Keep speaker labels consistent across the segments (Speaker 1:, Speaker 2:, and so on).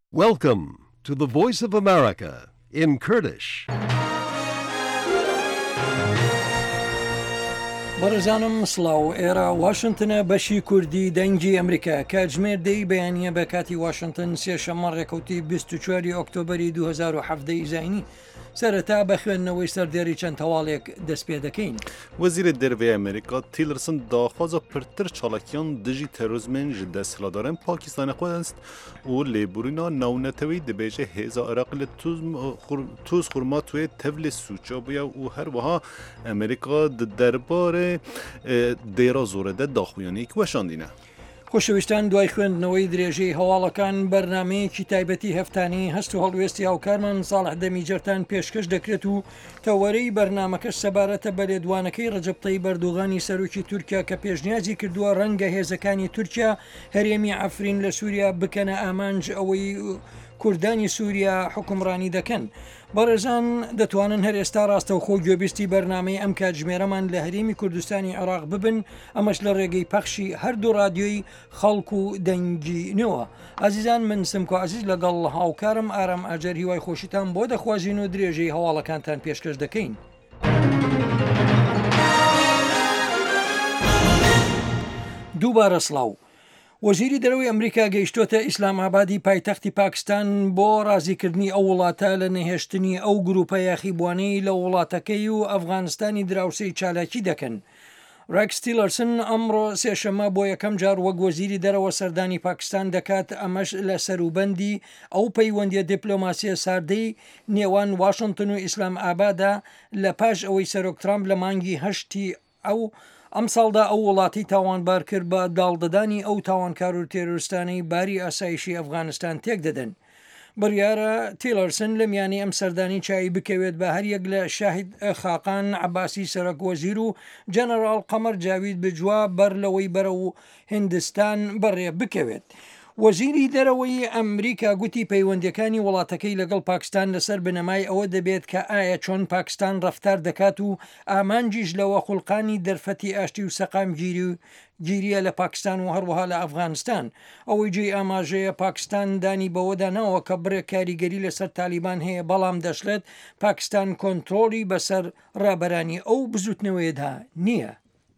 Speaker 1: Welcome to the Voice of America in Kurdish.
Speaker 2: بەڕێزانم سڵاو ئێرە واشنگتنە بەشی کوردی دەنگی ئەمریکا کاتژمێر دەی بەیانیە بە کاتی واشنگتن سێشەمە ڕێکەوتی 24 ئۆکتۆبری 2017 زینی سەرەتا بە خوێندنەوەی سەردێری چەند تەواڵێک دەست پێ دەکەین.
Speaker 3: وەزیرە دەرەوەی ئەمریکا تیلرسن داخوازە پرتر چالاکیان دژی تەروریزمên ji desthilatdarên Pakistanê xwest û lêborîna navnetewî dibêje hêza Iraqê li tûz xurma tuyê tevlê sûça bûye û her wiha Amerîka di derbarê dêra zorê de daxuyaniyek weşandîne.
Speaker 2: خۆشەویستان دوای خوێندنەوەی درێژەی هەواڵەکان بەرنمەیەکی تایبەتی هەفتانی هەست و هەڵوێستی هاوکارمان ساڵح دەمیجەرتان پێشکەش دەکرێت و تەوەرەی بەرنمەکەش سەبارەتە بە لێدوانەکەی ڕەجەب تەیب ئەردۆغانی سەرۆکی تورکیا کە پێشنیازی کردووە ڕەنگە هێزەکانی تورکیا هەرێمی ئەفرین لە سووریا بکەنە ئامانج ئەوەی کوردانی سووریا حکومڕانی دەکەن. بەڕێزان دەتوانن هەر ئێستا ڕاستەوخۆ گوێبیستی بەرنمەی ئەم کاتژمێرەمان لە هەرێمی کوردستانی عێراق ببن ئەمەش لە ڕێگەی پەخشی هەردوو رادیۆی خەڵک و دەنگینەوە. ئازیزان من سمکۆ عزیز لەگەڵ هاوکارم ئارام ئاجەر هیوای خۆشیتان بۆ دەخوازیین و درێژەی هەواڵەکانتان پێشکەش دەکەین. دووبارە سڵاو. وەزیری دەرەوەی ئەمریکا گەیشتۆتە ئیسلامابادی پایتەختی پاکستان بۆ ڕازیکردنی ئەو وڵاتە لە نەهێشتنی ئەو گروپە یاخیبوانەی لە وڵاتەکەی و ئەفغانستانی دراوسەی چالاکی دەکەن. ڕێکس تیلەرسن ئەمڕۆ سێشەمە بۆ یەکەم جار وەک وەزیری دەرەوە سەردانی پاکستان دەکات ئەمەش لە سەروبەندی ئەو پەیوەندیە دیپلۆماسیە ساردەی نێوان واشنگتن و ئیسلام ئابادا لە پاش ئەوەی سەرۆک ترامپ لە مانگی هەشتی ئەم ساڵدا ئەو وڵاتی تاوانبار کرد بە داڵدەدانی ئەو تاوانکار و تێرۆریستانەی باری ئاسایشی ئەفغانستان تێک دەدەن. بڕیارە تیلەرسن لە میانی ئەم سەردانی چای بکەوێت بە هەریەک لە شاهید خاقان عباسی سەرۆک وەزیر و جەنەرال قەمەر جاوید بجوا بەر لەوەی بەرە و هندستان بەڕێ بکەوێت. وەزیری دەرەوەی ئەمریکا گوتی پەیوەندیەکانی وڵاتەکەی لەگەڵ پاکستان لەسەر بنەمای ئەوە دەبێت کە ئایا چۆن پاکستان ڕەفتار دەکات و ئامانجیش لەوە خوڵقانی دەرفەتی ئاشتی و سەقام گیریە لە پاکستان و هەروەها لە ئەفغانستان. ئەوەی جێی ئاماژەیە پاکستان دانی بەوەدانەوە کە بڕێ کاریگەری لەسەر تالیبان هەیە بەڵام دەشڵێت پاکستان کۆنتترۆلی بەسەر ڕابەرانی ئەو بزوتنەوەیدا نییە.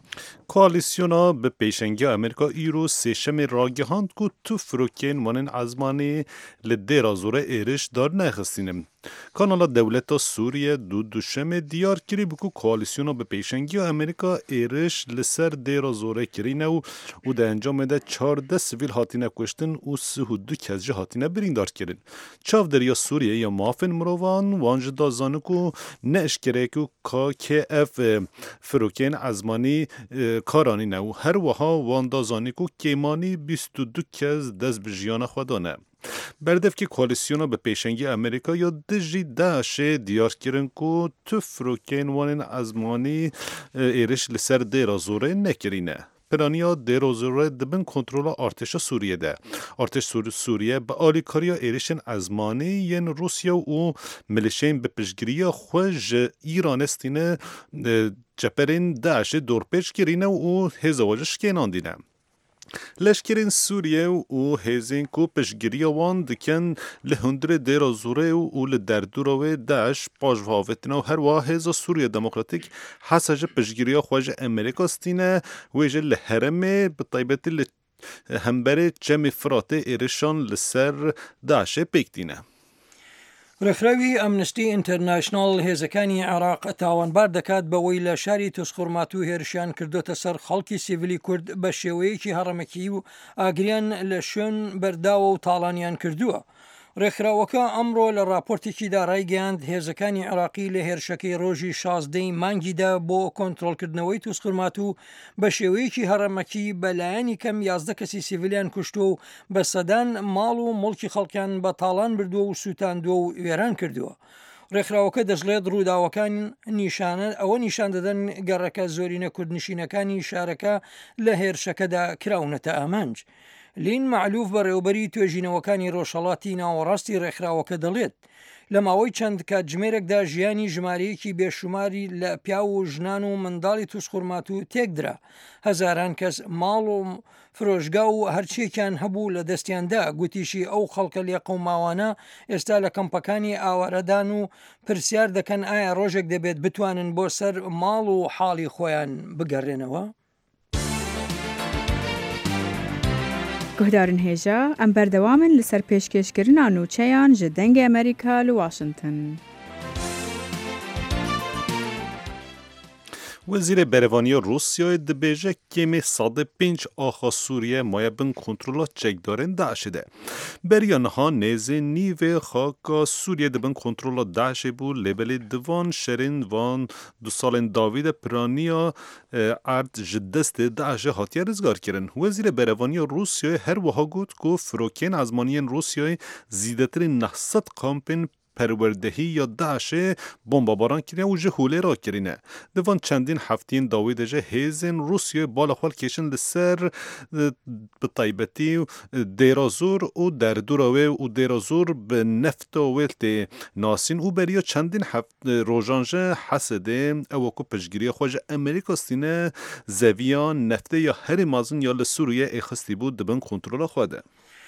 Speaker 3: Koalisyona bi pêşengiya Amerîka îro sêşemê ragihand ku tu firokên wanên ezmanî li dêra zorê êriş dar nexistînin. Kanala Dewleta Sûriye du duşemê diyar kirî ku koalisyona bi pêşengiya Amerîka êriş li ser dêra zorê kirîne û di encamê de 14 sivîl hatine kuştin û 32 kes jî hatine birîndar kirin. Çavderiya Sûriyê ya mafên mirovan wan ji da zanin ku ne eşkereyek û KKF firokên ezmanî karanîne û her wiha wan da zanî ku kêmanî 22 kes dest bi jiyana xwe dane. Berdevkî koalisyona bi pêşengî Amerîka ya dijî Daişê diyar kirin ku tu firokên wanên ezmanî êriş li ser dêra zorê nekirîne. Piraniya dêra zorê dibin kontrola artêşa Sûriyê de. Artêş Sûriye bi alîkariya êrişên ezmanî yên Rusya û milîşeyên bi piştgiriya xwe ji Îranê stîne ceperên Daişê dorpêç kirîne û hêza we ji şikênandîne. Leşkerên Sûriye û hêzên ku piştgiriya wan dikin li hundirê dêra zorê û li derdora wê Daeş paşvehavetina û her wiha hêza Sûriya Demokratîk hesa ji piştgiriya xwe ji Amerîka stîne wê jî li herêmê bi taybetî li hemberê Çemê Firatê êrişan li ser Daişê pêk dîne.
Speaker 2: ڕێکخراوی ئەمنستی ئینتەرناشناڵ هێزەکانی عێراق تاوانبار دەکات بەوەی لە شاری توسخورمات و هێرشیان کردوتە سەر خەڵکی سیڤیلی کورد بە شێوەیەکی هەڕەمەکی و ئاگریان لە شوێن بەرداوە و تاڵانیان کردووە. ڕێکخراوەکە ئەمڕۆ لە راپۆرتێکیدا ڕایگەیاند هێزەکانی عێراقی لە هێرشەکەی ڕۆژی 16 مانگیدا بۆ کۆنتترۆلکردنەوەی توسخورمات و بە شێوەیەکی هەڕەمەکی بەلایەنی کەم 11 کەسی سیڤیلیان کوشتووە و بە سەدان ماڵ و مڵکی خەڵکیان بە تاڵان بردووە و سووتاندووە و وێران کردووە. ڕێکخراوەکە دەژڵێت ڕووداوەکان ئەوە نیشان دەدەن گەڕەکە زۆرینە کوردنشینەکانی شارەکە لە هێرشەکەدا کراونەتە ئامانج. لین معلوف بەڕێوەبەری توێژینەوەکانی ڕۆژهەڵاتی ناوەڕاستی ڕێکخراوەکە دەڵێت لە ماوەی چەند کاتژمێرێکدا ژیانی ژمارەیەکی بێشماری لە پیا و ژنان و منداڵی تووشخورمات و تێکدرا هەزاران کەس ماڵ و فرۆژگا و هەرچێکیان هەبوو لە دەستیاندا گوتیشی ئەو خەڵکە لێ قەوماوانە ئێستا لە کەمپەکانی ئاوارەدان و پرسیار دەکەن ئایا ڕۆژێک دەبێت بتوانن بۆ سەر ماڵ و حاڵی خۆیان بگەڕێنەوە.
Speaker 4: گهدارن هێژە ئەم بەردەوامن لەسەر پێشکەشکردنا نوچەیان ji dengê Amerîka li Washington.
Speaker 3: وزیر برهانی روسیای دبیجه کمی 105 آخا سوریه مایه بین کنترولات چکدارن داعش ده. بریانها نیزه نیوه خاکا سوریه دبین کنترولات داعش بود لبلی دوان شرین وان دو سال داوید پرانیا ارد جدست داعش هاتیه رزگار کرن. وزیر برهانی روسیای هر وها گوت که فروکین ازمانیان روسیای زیدتر 900 کامپین پروردهی یا داعش بمباران کرده و جهوله را کرده. دوان چندین هفتین داوید جه هیزن روسیه بالا خال کشن لسر بطایبتی دیرازور و در دوراوه و دیرازور به نفت و ویلت ناسین و بریا چندین هفت روژانجه حسده او کو پشگیری خوش امریکا سینه زویان نفته یا هر مازن یا لسوریه اخستی بود دبن کنترل خواده.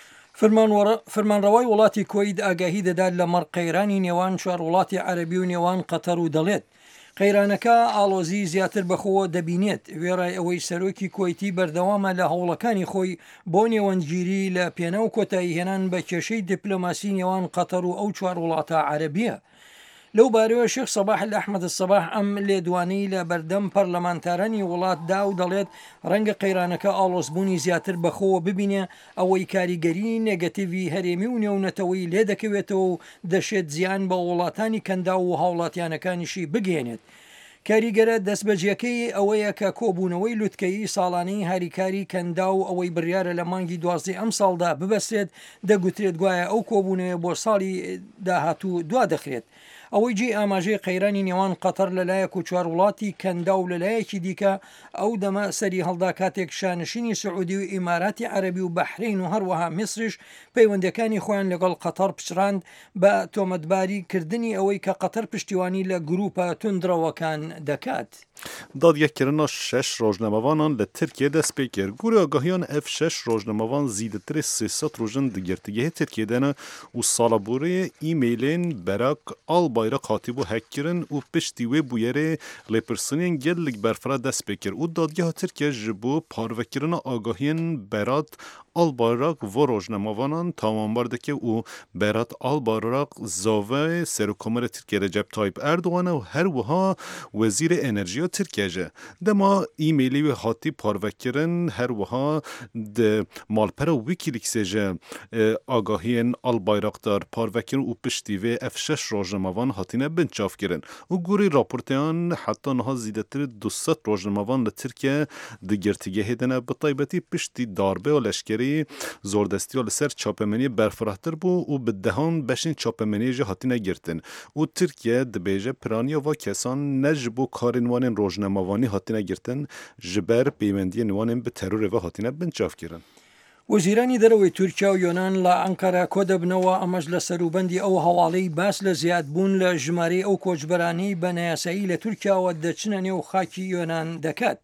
Speaker 2: فەرمانڕەوای وڵاتی کۆید ئاگاهی دەدات لە مەڕقەیرانی نێوان چوار وڵاتی عەرەبی و نێوان قەتەر و دەڵێت قەیرانەکە ئاڵۆزی زیاتر بەخۆوە دەبینێت وێڕای ئەوەی سەرۆکی کۆیتی بەردەوامە لە هەوڵەکانی خۆی بۆ نێوەندگیری لە پێنە و کۆتایی هێنان بە کێشەی دیپلۆماسی نێوان قەتەر و ئەو چوار وڵاتە عەرەبیە. لەو بارەوە شێخ سەباح ئەحمەد سەباح ئەم لێدوانەی لە بەردەم پەرلەمانتارانی وڵات دا و دەڵێت ڕەنگە قەیرانەکە ئاڵۆزبوونی زیاتر بەخۆوە ببینێ ئەوەی کاریگەری نێگەتیڤی هەرێمی و نێونەتەوەی لێ دەکەوێتەوە و دەشێت زیان بە وڵاتانی کەندا و هاوڵاتیانەکانیشی بگەێنێت. کاریگەرە دەستبەجیەکەی ئەوەیە کە کۆبوونەوەی لوتکەی ساڵانەی هاریکاری کەندا و ئەوەی بڕیارە لە مانگی 12 ئەم ساڵدا ببەستێت دەگوترێت گوایە ئەو کۆبوونەوە بۆ ساڵی داهاتوو دوا دەخرێت. ئەوەی جێ ئاماژەی قەیرانی نێوان قەتەر لەلایەک و چوار وڵاتی کەندا و لەلایەکی دیکە ئەو دەمە سەری هەڵدا کاتێک شانشینی سعودی و ئیماراتی عەرەبی و بەحرین و هەروەها میسرش پەیوەندەکانی خۆیان لەگەڵ قەتەر پچڕاند بە تۆمەتباری کردنی ئەوەی کە قەتەر پشتیوانی لە گروپە توندرەوەکان دەکات.
Speaker 3: دادگەهکردنا 6 ڕۆژنامەوانان لە ترکیە دەست پێ کرد. گوری ئاگاهیان ev 6 ڕۆژنامەوان زیدتر 300 ڕۆژن دگرتگەهی ترکیەدەنە و ساڵەبورê ئیمەیلên berak Albayrak hatibû hekkirin û piştî wê bûyerê lêpirsinên gelek berfira dest pê kir û dadgeha Tirkiye ji bo parvekirina agahiyên Berat Albayrak vo rojnamavanan tamambar dike û Berat Albayrak zavê Serokkomara Tirkiye Recep Tayyip Erdoğan û her wiha Wezîrê Enerjiya Tirkiye je. Dema îmêlê wê hatî parvekirin her wiha di malpera Wikileaksê je agahiyên Albayraktar parvekirin û piştî vê ev 6 rojnamavan hatine binçavkirin. û gurî raporteyan heta niha zîdetir 200 rojnamavan li Tirkiye di girtîgehê de ne bi taybetî piştî darbe û leşkerî zordestiya li ser çapemeniyê berfirahtir bû û bi dehan beşên çapemeniyê jî hatine girtin. û Tirkiye dibêje piraniya va kesan ne ji bo karên wan ên rojnamavanî hatine girtin ji ber peywendiyên wan ên bi terorê ve hatine binçavkirin.
Speaker 2: وەزیرانی دەرەوەی تورکیا و یۆنان لە ئەنقەرە کۆ دەبنەوە ئەمەش لە سەروبەندی ئەو هەواڵەی باس لە زیادبوون لە ژمارەی ئەو کۆچبەرانەی بە نایاسایی لە تورکیاوە دەچنە نێو خاکی یۆنان دەکات.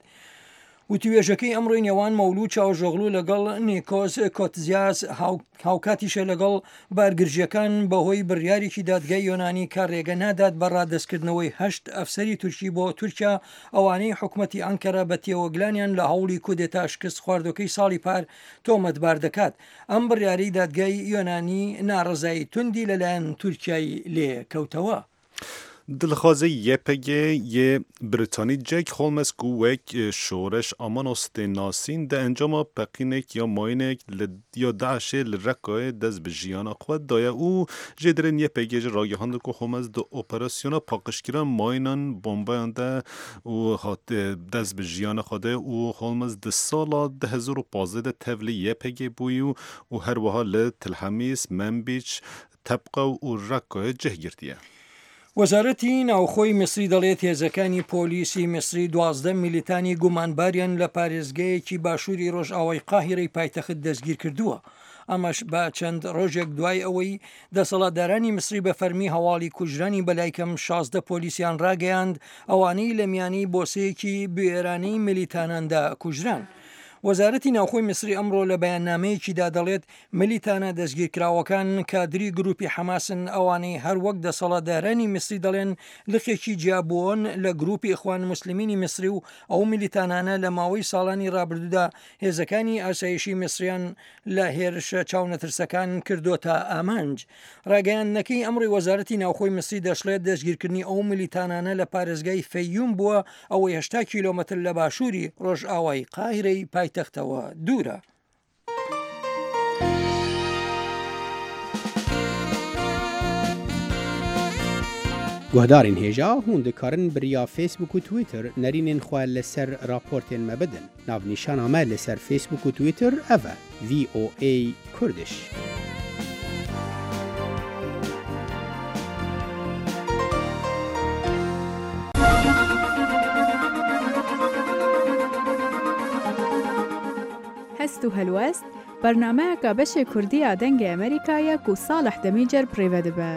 Speaker 2: وتوێژەکەی ئەمڕۆی نێوان مەولود چاوژۆغلو لەگەڵ نیکۆس کۆتزیاس هاوکاتیشە لەگەڵ بارگرژیەکان بەهۆی بڕیارێکی دادگای یۆنانی کە ڕێگە نادات بە ڕادەستکردنەوەی 8 ئەفسەری تورکی بۆ تورکیا ئەوانەی حکوومەتی ئەنکەرە بە تێوەگلانیان لە هەوڵی کودێتا شکست خواردەکەی ساڵی پار تۆمەتبار دەکات. ئەم بڕیاری دادگای یۆنانی ناڕزایی توندی لەلایەن تورکیای لێ کەوتەوە.
Speaker 3: دلخوازه YPG یه بریتانی جک هولمز کو وک شورش آمان است ناسین ده انجام پقینک یا ماینک یا داعش لرکای دست به جیان خود دایا او جدرن YPG راگهاند کو هولمز دو اپراسیون پاکشگیران ماینان بمبایان ده و دست به جیان خوده او هولمز ده سال 2015 تبلی YPG بویو و هر وحال تلحمیس منبیچ طبقه و رکای جه گرتیه.
Speaker 2: وەزارەتی ناوخۆی میسری دەڵێت هێزەکانی پۆلیسی میسری 12 میلیتانی گومانباریان لە پارێزگایەکی باشووری ڕۆژئاوای قاهیرەی پایتەخت دەستگیر کردووە. ئەمەش بە چەند ڕۆژێک دوای ئەوەی دەسەڵاتدارانی میسری بە فەرمی هەواڵی کوژرانی بەلایکەم 16 پۆلیسیان ڕاگەیاند ئەوانەی لە میانی بۆسەیەکی بێرانەی میلیتاناندا کوژران. وەزارەتی ناوخۆی میسری ئەمڕۆ لە بەیاننامەیەکیدا دەڵێت میلیتانە دەستگیرکراوەکان کادری گروپی حەماسن ئەوانەی هەروەک دەسەڵاتدارانی میسری دەڵێن لقێکی جیابوون لە گروپی ئیخوان موسلیمینی میسری و ئەو میلیتانانە لە ماوەی ساڵانی ڕابردوودا هێزەکانی ئاسایشی میسریان لە هێرشە چاونەترسەکان کردوتە ئامانج. ڕاگەیاندنەکەی ئەمڕی وەزارەتی ناوخۆی میسری دەشڵێت دەستگیرکردنی ئەو میلیتانانە لە پارێزگای فەیوم بووە ئەوەی 80 کیلۆمەتر لە باشووری ڕۆژئاوای قاهیرەی پایتەختەوە دوورە.
Speaker 5: گوهدارین هێژا هون دikarin biriya Facebook و Twitter nərînên xwe li ser raportên me bidin. Navnîşana me li ser Facebook û Twitter ev e VOA Kurdish.
Speaker 4: هەست و هەلوەست بەرنامەیەکە بەشێ کوردیە دەنگی ئەمریکایە و ساڵح دەمیجەر پڕێوە دەبە.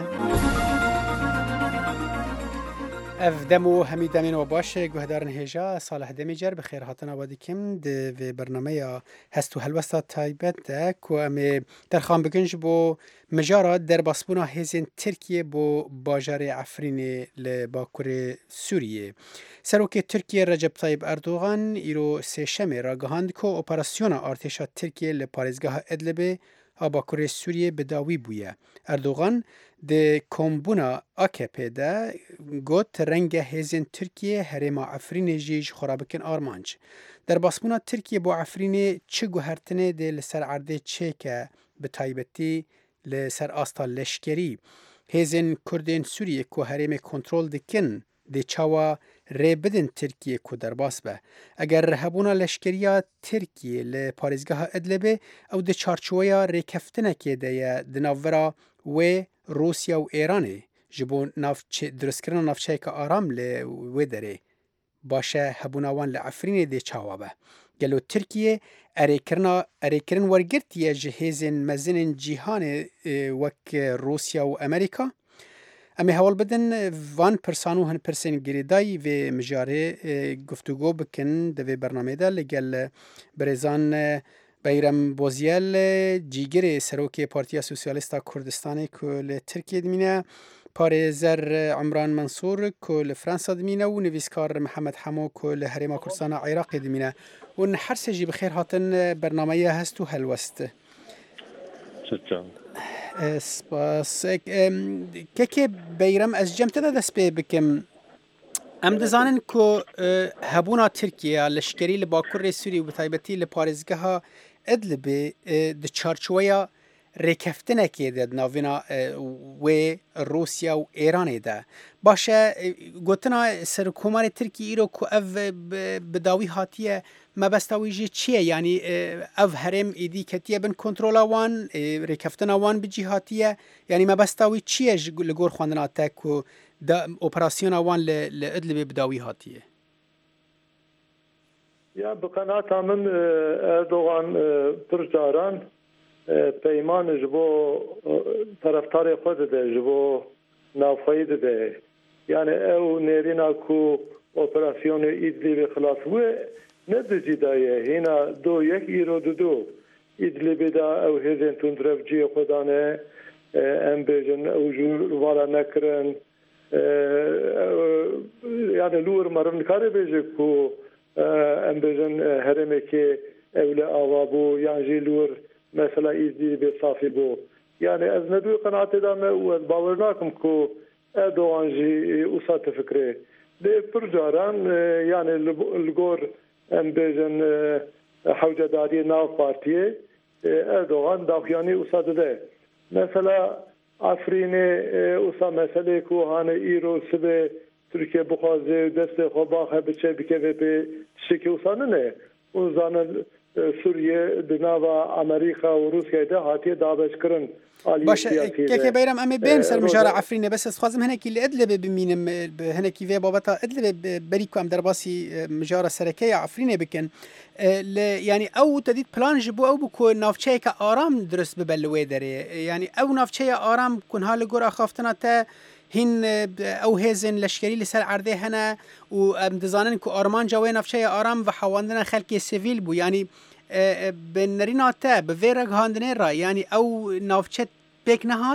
Speaker 5: ev dem û hemî demên we baş e guhdarin hêja Salih Demîcer bi xêr hatina we dikim di vê bernameya hest û helwesta taybet de ku em ê derxan bikin ji bo mijara derbasbûna hêzên Tirkiye bo bajarê Efrînê li Bakurê Sûriyê. Serokê Tirkiye Recep Tayyip Erdogan îro sêşemê ragihand ku operasyona artêşa Tirkiye li parêzgeha Idlibê a Bakurê Sûriyê bi dawî bûye. Erdogan di kombûna AKP de got renge hêzên Tirkiye herêma Efrînê jî ji xwe rabikin armanc. Derbasbûna Tirkiye bo Efrînê çi guhertinê dê li ser erdê çêke bi taybetî li ser asta leşkerî. Hêzên Kurdên Sûriyê ku herêmê kontrol dikin dê çawa rê bidin Tirkiye ku derbas be. Eger hebûna leşkeriya Tirkiye li parêzgeha Idlibê ew di çarçoveya rêkeftinekê de ye di navbera wê Rusya û Îranê ji bo durustkirina navçeyeka aram li wê derê. Baş e hebûna wan li Efrînê dê çawa be. Gelo Tirkiye erêkirin wergirtiye ji hêzên mezinên cîhanê wek Rusya û Amerîka. Em ê hewl bidin van pirsan û hin pirsên girêdayî vê mijarê guftûgo bikin di vê bernamê de li gel birêzan Beyrem Bozyel cîgirê Serokê Partiya Sosyalîst a Kurdistanê ku li Tirkiye dimîne, parêzer Imran Mansûr ku li Fransa dimîne û nivîskar Mihemed Hemo ku li Herêma Kurdistana Iraqê dimîne. Hûn her sê jî bi xêr hatin bernameya hest û helwest. Spas. Kekê Beyrem ez cem te de dest pê bikim. Em dizanin ku hebûna Tirkiye leşkerî li Bakurê Sûriyê û bi taybetî li parêzgeha Idlibê di çarçoveya rêkeftinekê de di navîna wê Rusya û Îranê de. Baş e gotina Serokkomarê Tirkiye îro ku ev bi dawî hatiye mebesta wî jî çi ye? Yanî ev herêm êdî ketiye bin kontrola wan, rêkeftina wan bi cî hatiye? Yanî mebesta wî çi ye li gor xwendina te ku operasyona wan li Idlibê bi dawî hatiye?
Speaker 6: Ya bi qenata min Erdogan pir caran peyman ji bo taraftarê xwe dide, ji bo navxweyî dide. Yani ew nêrîna ku operasyonê Îdlibê xilas wê ne dicî daye hêna do yek îro dido. Îdlibê de ew hêzên tundrevciyê xwe dane, em bêjin ew jî vala nekirin. Yani lûr merim nikare bêje ku em bêjin herêmekê ew li ava bû yan jî lûr mesela Îdlibê safî bû. Yani ez nedû qenaatê da me û ez bawer nakim ku Erdogan jî wisa tifikirê. Lê pir caran yani li gor em bêjin hewcedariyê nav partiyê Erdogan daxuyanî wisa dide. Mesela Efrînê wisa meselê ku hane îro sibê Türkiye bixwaze destê xwe baxe biçe bikeve pê tişekî wisa nine. û zanin سوریه دناوا امریکا و روسیه ده هاتی دابش کرن
Speaker 5: باشه که بیرم امی بین سر مجار عفرینه بس خوازم هنکی لادلب ببینم هنکی وی بابتا ادلب بریکو ام درباسی مجار سرکه عفرینه بکن يعني او تدید پلان جبو او بکو نافچه که آرام درست ببلوه داره يعني او نافچه آرام کن حال گور اخافتنا تا هین او هزن لشکری لسر عرضه هنه و دزانن که آرمان جوه نافچه آرام و حواندن خلق سیویل بو يعني بنرينا تا بفيرق هاندنين را يعني او نافچت بيك نهات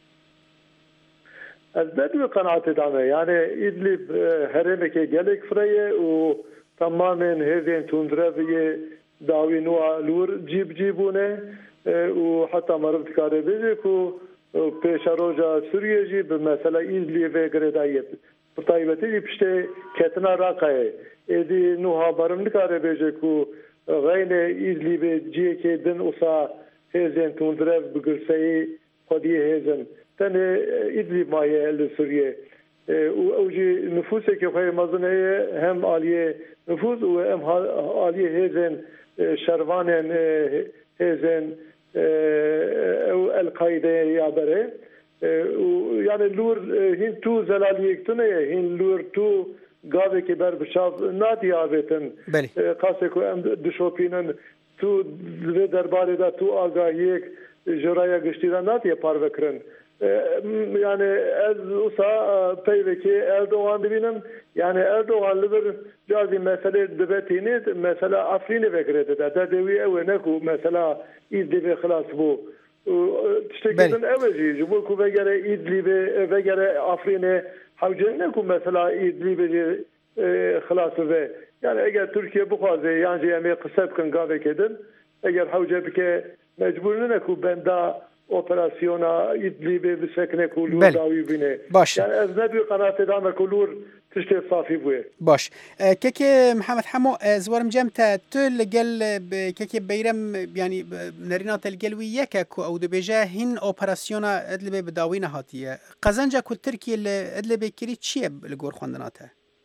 Speaker 6: البدو قناعة دعمه يعني إدلب هرمك جالك فرية وتماما هذين تندربية داوي نوع لور جيبونه وحتى مربط كاربيجك وبيش روجا سوريا جيب مثلا إدلب وغرداية بطايبتي بشتي كتنا راقه إدي نوها برم كاربيجك غين إدلب جيكي دن أصا هزين تندرب بقرسي قديه هزن تنه إدلب مايه لسوريا وأوجي نفوسك يخي مظنية هم آلية نفوس وهم آلية هزن شروانين هزن أو القاعدة يعبره يعني اللور هين تو زلاليك تنه هين اللور تو قاضي كبار بشاف نادي عابتن قاسكو ام دشوبينن تو درباري دا تو آگاهيك جرايا قشتيرا نادي پاروكرن يعني از اوسا پیوكي اردوغان ببينم يعني اردوغان لبر جازي مسألة دبتينيت مسألة افريني فكرت دا دوي او نكو مسألة ايد دبي خلاص بو تشتكيتن اوجي جبولكو بگره ايد لبي بگره افريني حوجنكم مثلا إدلب خلاص به يعني اگر تركيا بخوازه يعني جميع قصب كن قابل كدن اگر حوجه بك مجبور نكو بندا اوبراسيونا إدلب بسكنه كلور داوي بينه يعني از نبي قناه دام كلور تشتي صافي بوه
Speaker 5: باش كيكي محمد حمو زوارم جمتا تل قال كيكي بيرم يعني نرينات القلوية كاكو او دبيجا هن اوبراسيونا ادلبي بداوينا هاتيه قزنجا كو تركي ادلبي كري تشيب لغور خواندناتها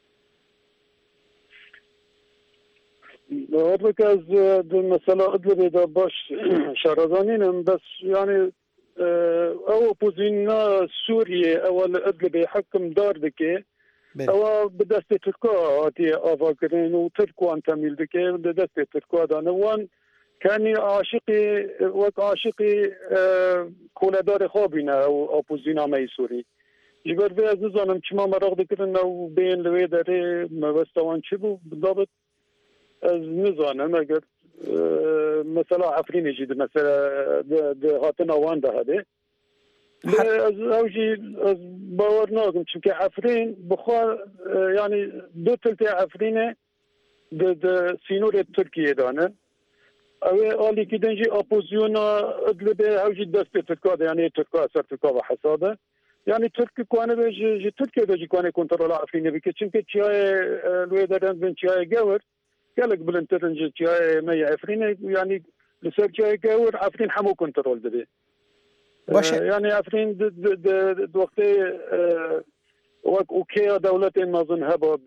Speaker 7: أدلك از مثلا ادلبي دا باش شارزانين بس يعني او بوزينا سوريا اول ادلبي حكم دار دكي او بدست تركا هاتي آفاكرين و تركوان تميل دكي بدست تركا دانوان كاني عاشقي وك عاشقي كولدار خوابينا او أبوزينا مي سوري جبر في عزيزانم كما مراغ دكرن او بين لوي داري مبستوان چبو بالضبط از نزانم اگر مثلا عفرين يجيد مثلا هاتنا وان ده هده از اوجي از باور ناكم چونكه عفرين بخار يعني دو تلتي عفرينه د سينور تركيا دانه او آلي كي دنجي أبوزيونا ادلب اوجي دست تركا يعني تركا اثر تركا وحسابه يعني تركي كوانه بيجي تركيا بيجي كوانه كنترول عفرينه بك چونكه چياي الويدرن بن چياي جاور قالك بلنترنج چياي مي عفرينه يعني لسر چياي جاور عفرين حمو كنترول دبي يعني عفرين د وقتي وكيا دولتين ما ظن هبا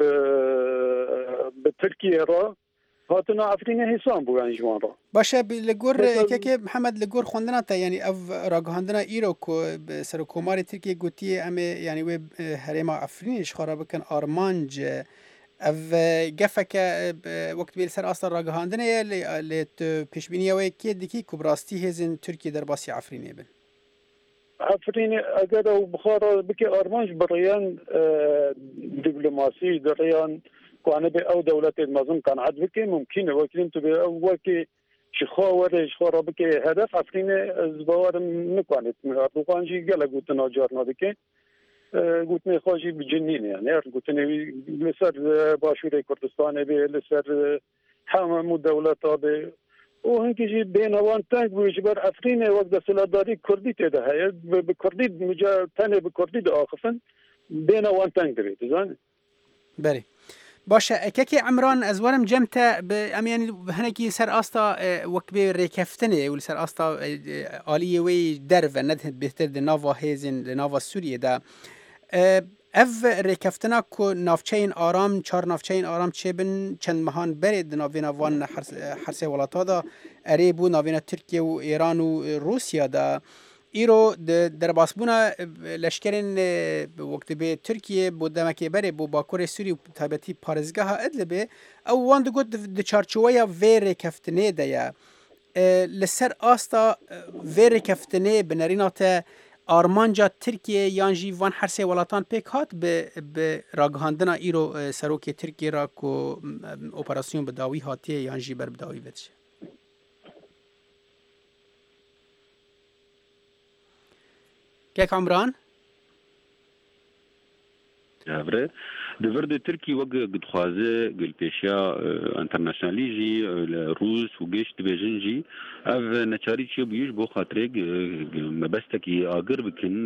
Speaker 7: بتركيا را هاتنا عفرين حسام بو يعني جوان را
Speaker 5: باشه لگور كيكي محمد لگور خوندنا يعني اف راگهاندنا ايرو كو سركوماري تركيا گوتي ام يعني و هريما عفرين اشخارا بكن ارمانج اف گفك وقت بيل سر اصلا راگهاندنا لت پیشبینی و کی دکی کبراستی هزن تركيا در باسی عفرين بن
Speaker 7: عفرين اگر او بخار بك ارمانج بريان دبلوماسي دريان كان او دولة المظن كان عاد بك ممكن وكلمت بوكي شخاور شخور بك هدف عفرين زبار نكانت اردوغانجي قال قلت ناجرنا بك قلت خاجي بجنين يعني قلت لسر باشور كردستان به لسر حامم الدولة به وهنكي بين وان تانك بيجبر عفرين وقت سلاداري كردي تده هي بكردي مجا ثاني بكردي آخفن بين وان تانك دريت زين
Speaker 5: بري باشه كيكي عمران ازوارم جمتا يعني هنكي سر استا وكبي ريكفتنه ولا سر استا آليه وي درف ندهت بهتر نافا هيزن نافا سوريا دا اف ریکفتنا کو نافچین آرام چار نافچین آرام چه بن چند مهان برید ناوینا وان حرس ولاتا دا اری بو ناوینا ترکیه و ایران و روسیا دا ایرو در باسبونا لشکرین وقت به ترکیه بو دمکی بری بو باکور سوری تایبتی پارزگاه ادلبه او وان دو گود د چارچویا وی ریکفتنه دیا لسر آستا وی ریکفتنه بنرینات آرمانجا ترکیه یانجی وان هر ولاتان پیک هات به راگهاندنا ایرو سروک ترکیه را کو اپراسیون بداوی هاتیه یانجی بر بداوی بدشه كيف عمران؟
Speaker 8: جابره دفرد تركي وقع قد خوازه قل بيشيا انترناشنالي جي روس وجيش تبيجنجي اف نشاري شي بيش بو خاطرك مبستكي اقر بكن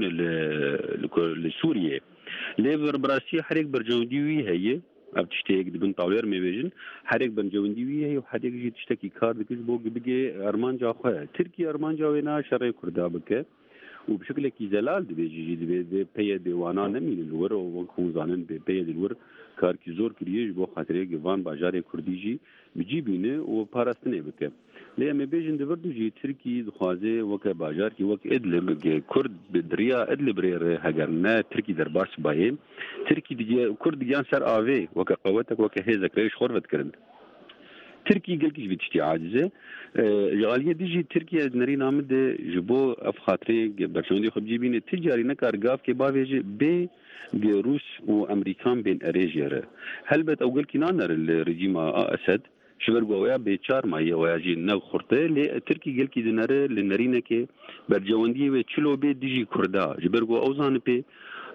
Speaker 8: لسوريا ليفر براسي حريك برجوديوي هي اب تشتيك دبن طاوير ميبيجن حريك برجوديوي هي وحريك جي تشتكي كار دكش بو بيجي ارمانجا خو تركي ارمانجا وينا شري كردا بك وبشكل كي زلال دبيجي دبي بي ديوانا نمين الور وخوزانن بي الور کار کی زور کریج بو خاطر گوان بازار کردیجی بجیبینه و پاراستنه بک لی ام بیجن دورد جی ترکی خوازه وک بازار کی وک ادلب کرد بدریا ادلب ریر هگرنا ترکی در باش بایم ترکی دی کرد دیان سر اوی وک قوتک وک هزک ریش خورت کرد تركي قال كيش بتشتي عاجزه غاليه ديجي تركيا نري نامد جبو اف خاطري برشوندي خبجيبين التجاري نكار قاف كي بافيجي بي روس وامريكان بين اريجيره هل بت اوغل كينانر الرجيم اسد شبرغويا بيچار مايه وياجي نو خرطه لي تركي قال كي دينار لنرينكي برجوندي وچلو بي ديجي كردا جبرغو اوزان بي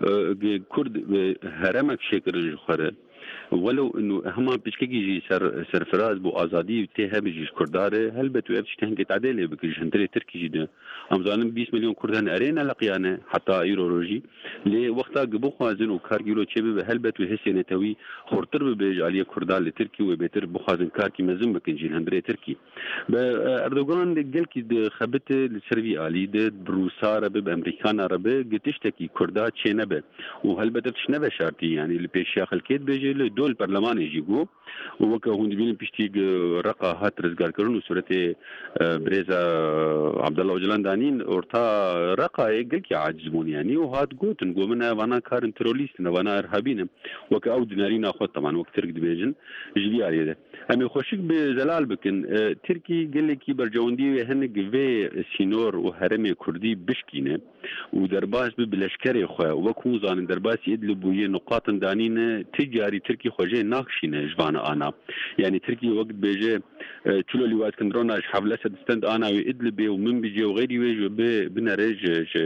Speaker 8: كرد هرمك شكر خره ولو انه هما بشكيجي جي سرفراز بو ازادي تي بيجي كردار هل بتو افتش تهنك تعديله بكج هندري تركي جدا امزان 20 مليون كردان ارينا لقيانه حتى ايروروجي لي وقتا قبو خوازن وكارجيلو تشبي هل بتو حسين توي خورتر بيج عليه كردان لتركي وبيتر بخازن كاركي مزم بكنجي هندري تركي اردوغان قال كي خبت السربي علي د بروسار بامريكان عربي قتشتكي كردا تشينبه وهل بتفتش نبه شرطي يعني اللي بيش ياخل كيد بيجي دول برلمان يجيبو وكا هون بين بيشتي رقا هات رزقار كرون سورته بريزا عبد الله وجلان دانين اورتا رقا قال كي عاجزون يعني وهات قوت نقول منا وانا كارن تروليست وانا ارهابين وكا او دينارينا اخذ طبعا وقت ترك دبيجن جدي عليه ده امي خوشك بزلال بكن تركي قال لك برجوندي هنك في سينور وهرمي كردي بشكينه ودرباس بلشكري خو وكون زان درباس يدلبو نقاط دانين تجاري تركي خوجه ناقشينه جوانا انا يعني تركي وقت بيجي تشلو لوات كندرونا حفله ستند انا وادلبي ومن بيجي وغيري ويجي بنرج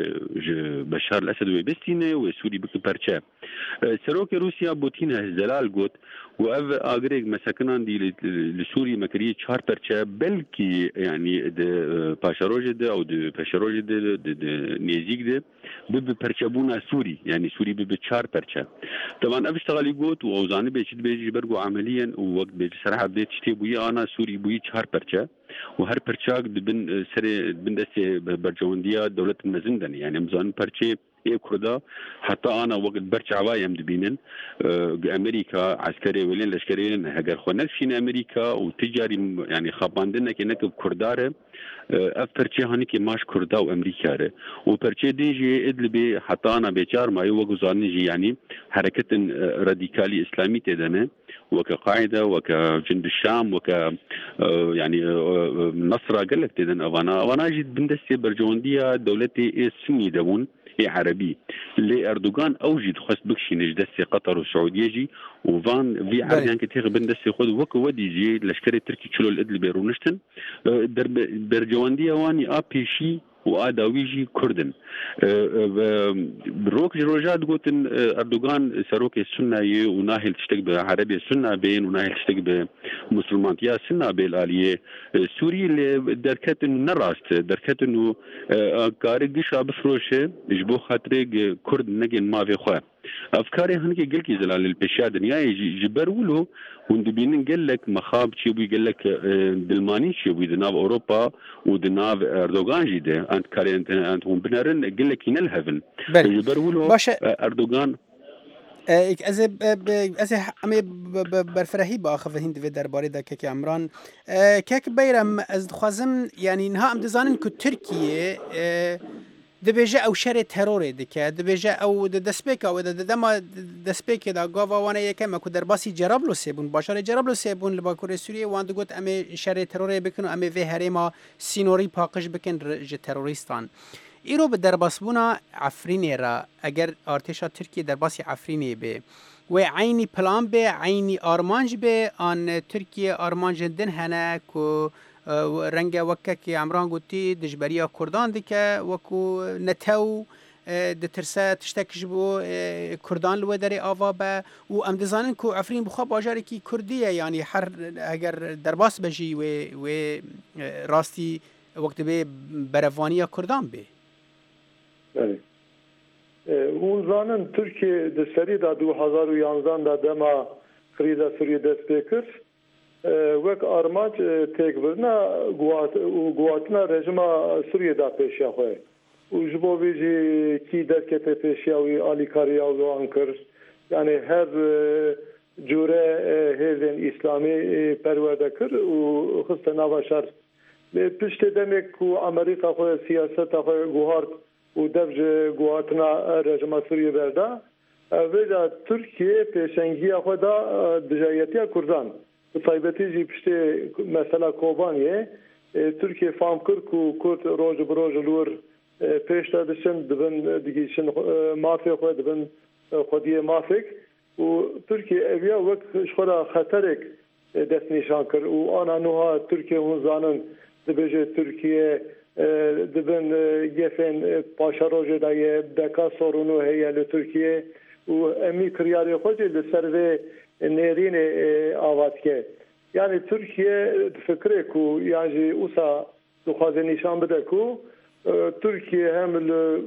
Speaker 8: بشار الاسد وبستينه وسوري بكبرچا سروك روسيا بوتينه زلال قوت واف اغريق مسكنان دي لسوري مكريه 4 پرچا بلكي يعني د باشاروج ده او د باشاروج ده نيزيك ده بپرچابونا سوري يعني سوري ب 4 پرچا طبعا اف اشتغل قوت واوزاني بيجي برغو عمليا ووقت بيجي صراحه بديت تشتي بويا انا سوري بوي 4 پرچا وهر پرچاك بن سري بن دسي برجونديا دولة المزندن يعني مزان پرچه ايه كردا حتى انا وقت برچ عوايم دبينن امريكا عسكري ولين لشكريين هجر خونك فين امريكا وتجاري يعني خباندنا كنك كرداره افرچه هاني كي ماش كردا وامريكا ره وپرچه ديجي ادلبي حتى انا بيچار ما يوغزانجي يعني حركه راديكالي اسلامي تدنه وكقاعده وكجند الشام وك يعني نصر قال لك تدن وانا جيت بندسي برجونديه دولتي سني دون هي عربي اللي اردوغان اوجد خاص بكشي نجدسي قطر والسعوديه جي وفان في عربيان كتير بندسي خذ وك ودي جي لشكري تركي تشلو الادلبي رونشتن برجونديه واني ابيشي واداويجي كردن بروك جروجات قلت اردوغان سروك السنه وناهل تشتق بعربيه السنه بين وناهل تشتق بمسلمان يا سنه بالاليه سوري اللي دركت نراست دركت انه كارجش بفروشه جبو خاطري كرد نجن ما في خو افكاري هنكي قال كي زلال البشا دنيا جبرولو وندبين قال لك مخاب شي بي قال لك دلماني شي بي دناف اوروبا ودناف اردوغان جيده انت كاري انت هم بنرن قال لك ينلهفن جبرولو اردوغان
Speaker 5: از همه برفرهی با آخه هند و درباره دا که عمران که بیرم از خوازم یعنی اینها ام دزانن که ترکیه دبیجه او شر ترور دکه دبیجه او دسپیک او دما دسپیک دا گاوا وانه یکم کو در باسی جرابلوس بون باشار جرابلوس بون لباکور سوریه وان دگوت ام شر ترور بکن ام و هریما سینوری پاکش بکن ج تروریستان ایرو به درباسبونا عفرینی را اگر ارتشا ترکیه درباسی عفرینی به و عینی پلان به عینی آرمانج به آن ترکیه آرمانج دن هنه کو رنگ وکه که عمران گوتی دجبریا کردان دیکه وکو نتو دترسه تشتکش بو کردان لو دری آوا به و ام دزانن کو عفرین بخوا باجاری کی کردیه یعنی هر اگر درباس بجی و راستی وقت به بروانی کردان به
Speaker 6: بله اون زانن ترکیه دستری دا 2011 دا دما خریده سوریه دست بکر وک آرماج تکبرنا گواتنا رژیما سوریه دا پیشیا خواه و جبو بیجی کی درکت پیشیاوی آلیکاریا و آنکر یعنی هر جوره هیزن اسلامی پرورده کر و خست نواشر پشت دمک کو امریکا خواه سیاست خواه گوهارد و devj guhatına rejima Suriye verda ve da Türkiye peşengiya xwe da dijayetiya Kurdan bu taybetî jî piştê mesela Kobaniye Türkiye fam kir ku Kurd roj bi roj li wir pêş de diçin dibin digîşin mafê xwe dibin xwediyê mafek û Türkiye eviya wek ji xwe re xeterek destnîşan kir û ana nuha Türkiye hûn zanin dibêje Türkiye dibin gefên paşarojê de ye beka sorûnû heye li Tirkiye û emî kiryarê xwe jî li ser vê nêrînê avatike. Yani Tirkiye fikrê ku yan jî wisa dixwaze nîşan bide ku Tirkiye hem li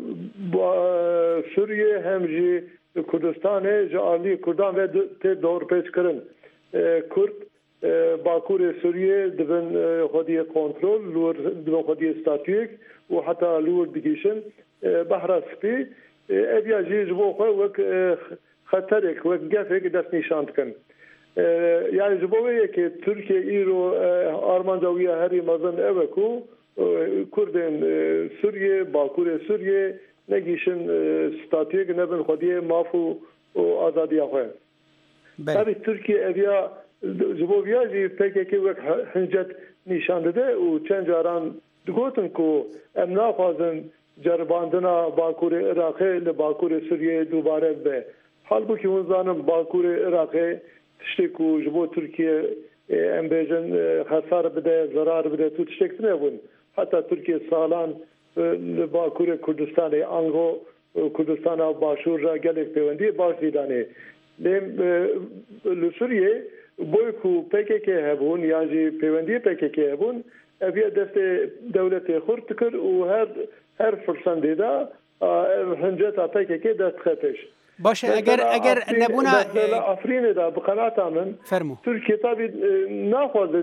Speaker 6: Sûriye hem jî li Kurdistanê ji aliyê Kurdan ve tê dorpêçkirin. Kurd باکور سوریه دبن خودی کنترل لور دبن خودی ستاتیک و حتی لور دیگیشن بحر سپی ابیا جیز بو خو وک خطرک وک گفک دست نشاند کن yani جبوه که ترکیه ایرو آرمانجاویه هری مزن اوکو کردن سوریه باکور سوریه نگیشن ستاتیک نبن خودی مافو و آزادی آخوه tabi Türkiye evya Jiboviyajî PKK wek hincet nîşan dide û çend caran digotin ku em naxwazin ceribandina Bakurê Iraqê li Bakurê Sûriyê dubare be. Halbuki hûn zanin Bakurê Iraqê tiştê ku ji bo Tirkiye em bêjin hesar bide, zarar bide tu tiştek nebûn. Heta Tirkiye salan li Bakurê Kurdistanê ango Kurdistana başûr ra gelek pêwendiyê baş dîdanê. Lêm li Sûriyê boy ku PKK hebûn yan jî pêwendiyê PKK hebûn eviya destê dewletê xurt dikir û her firsendê de hinceta PKK dest xepêş.
Speaker 5: باشه اگر نبونا
Speaker 6: Afrînê de bi qenata min Tirkiye tabii naxwaze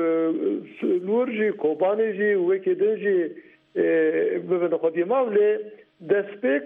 Speaker 6: lûr jî Kobanê jî wekê din jî bibin xwediyê mav lê destpêk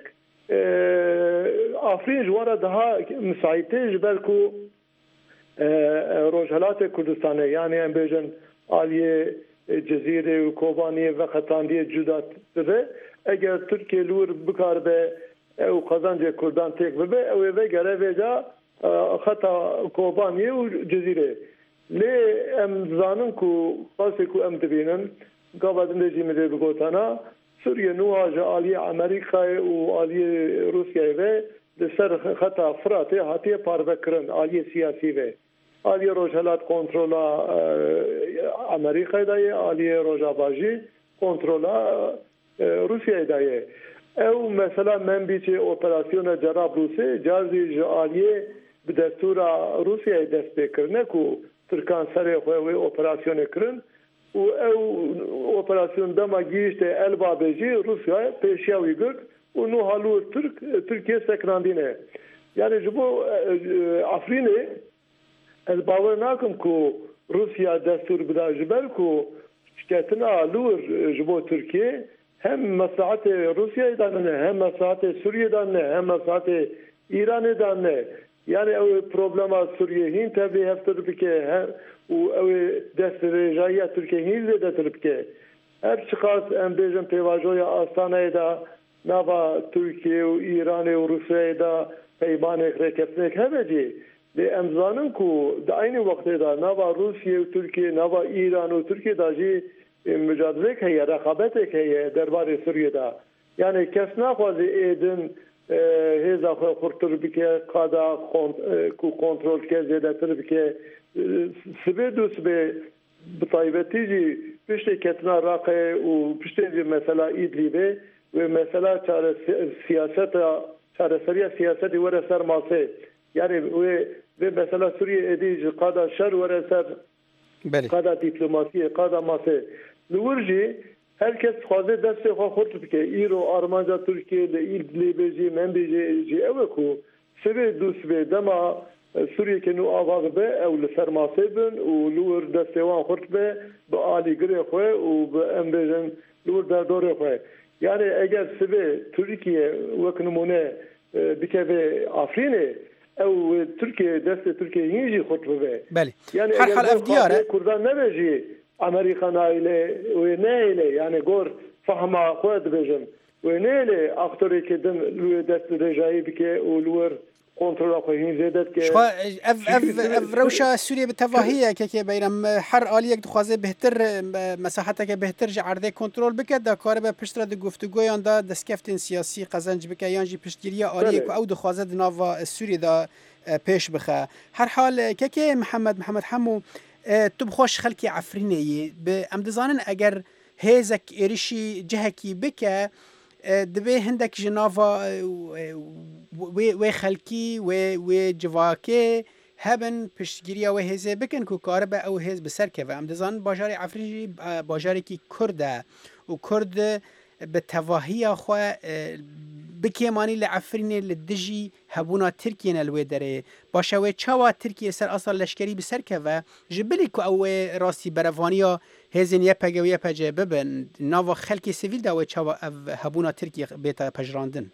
Speaker 6: Afrîn ji wara daha müsaitê ji ber ku Rojhilatê Kurdistanê yani em bêjin aliyê Cezîrê û Kobaniyê ve xetandiyê cuda dibe eger Tirkiye lûr bikaribe ew qazancê Kurdan têk bibe ew ê vegere vêca xeta Kobaniyê û Cezîrê. Lê em zanin ku qasê ku em dibînin gava din jî min dê bigotana Sûriye nuha ji aliyê Amerîkayê û aliyê Rusyayê ve li ser xeta Firatê hatiye parvekirin aliyê siyasî ve. Aliyê Rojhilat kontrola Amerîkayê de ye, aliyê Rojava jî kontrola Rusyayê de ye. Ew mesela membîçê operasyona Cerablûsê cazî ji aliyê bi destûra Rusyayê dest pêkirine ku Tirkan serê xwe wê operasyonê kirin û ew operasyon dema gihîştê Elbabê jî Rusyayê pêşiya wî girt û nuha lûr Tirkiye sekirandîne. Yani ji bo Afrînê ez bawer nakim ku Rusya destûr bida ji ber ku şiketina lûr ji bo Tirkiye hem meslahatê Rusyayê de ne hem meslahatê Sûriye'den ne hem meslahatê ایران دانه یعنی او پروبلما سوریه هین تبی هفتر بکه و او دست رجایی ترکیه هین زده تربکه هر چقاس ام بیجن پیواجوی آستانه دا نوا ترکیه و ایران و روسیه دا پیمان رکفتنک همه جی لی امزانن کو دا این وقت دا نوا روسیه و ترکیه نوا ایران و ترکیه دا جی مجادله که هی رقابت که هی دربار سوریه دا یعنی کس نخوازی ایدن هزا خورتر بکه قادا کنترل که زیده تر بکه سبه دو سبه بطایبتی جی پشت کتنا راقه و پشت جی مثلا ایدلیبه و مثلا چاره سریع سیاستی وره سر ماسه یعنی و مثلا سوریه ادیج قادا شر وره سر قادا دیپلوماسی قادا ماسه نورجی هر کس خوازه دست خورد بکه ایرو آرمانجا ترکیه لیبه جی من بیجی اوه کو سبه دو سبه دما سوریه که نو آواغ به او لسرماسه بن و لور دستوان خورد به آلی گره خواه و به امبیجن لور در دوره خواه یعنی اگر سبه ترکیه وک نمونه بکه به آفرینه او ترکیه دست ترکیه هینجی خورد به
Speaker 5: بله
Speaker 6: یعنی
Speaker 5: هر حال اف دیاره
Speaker 6: کردان نبیجی امریکا نایله و نایله یعنی گور فهمه خود بجن و نایله اکتوری که دن لوی دست رجایی بکه و لور کنترل خواهیم زیادت که
Speaker 5: اف روشا سوریه بتواهیه که بیرم هر آلیک دخوازه بهتر مساحته که بهتر جعرده کنترل بکه دا کار به پشت را گفتگویان دا دستکفتین سیاسی قزنج بکه یانجی پشتگیری آلیک او دخوازه دناوا سوریه دا پیش بخه هر حال که محمد حمو تو بخوش خلکی عفرینه به امدزانن اگر هیزک ایریشی جهکی بکه دبی هندک جناوا و خلکی و جواکه هبن پشتگیری و هیزه بکن که کار به او هیز بسر که و امدزان باجار عفرینی باجاری که کرده و کرد به تواهی خواه بکیمانی لعفرینی لدجی هبونا ترکیه نلوی داره باشه و چاوا ترکیه سر اصلا لشکری بسر که و جبلی که او راستی بروانیا هزین یه پگه و یه پجه ببن ناوا خلکی سیویل دا و چاوا هبونا ترکیه بیتا پجراندن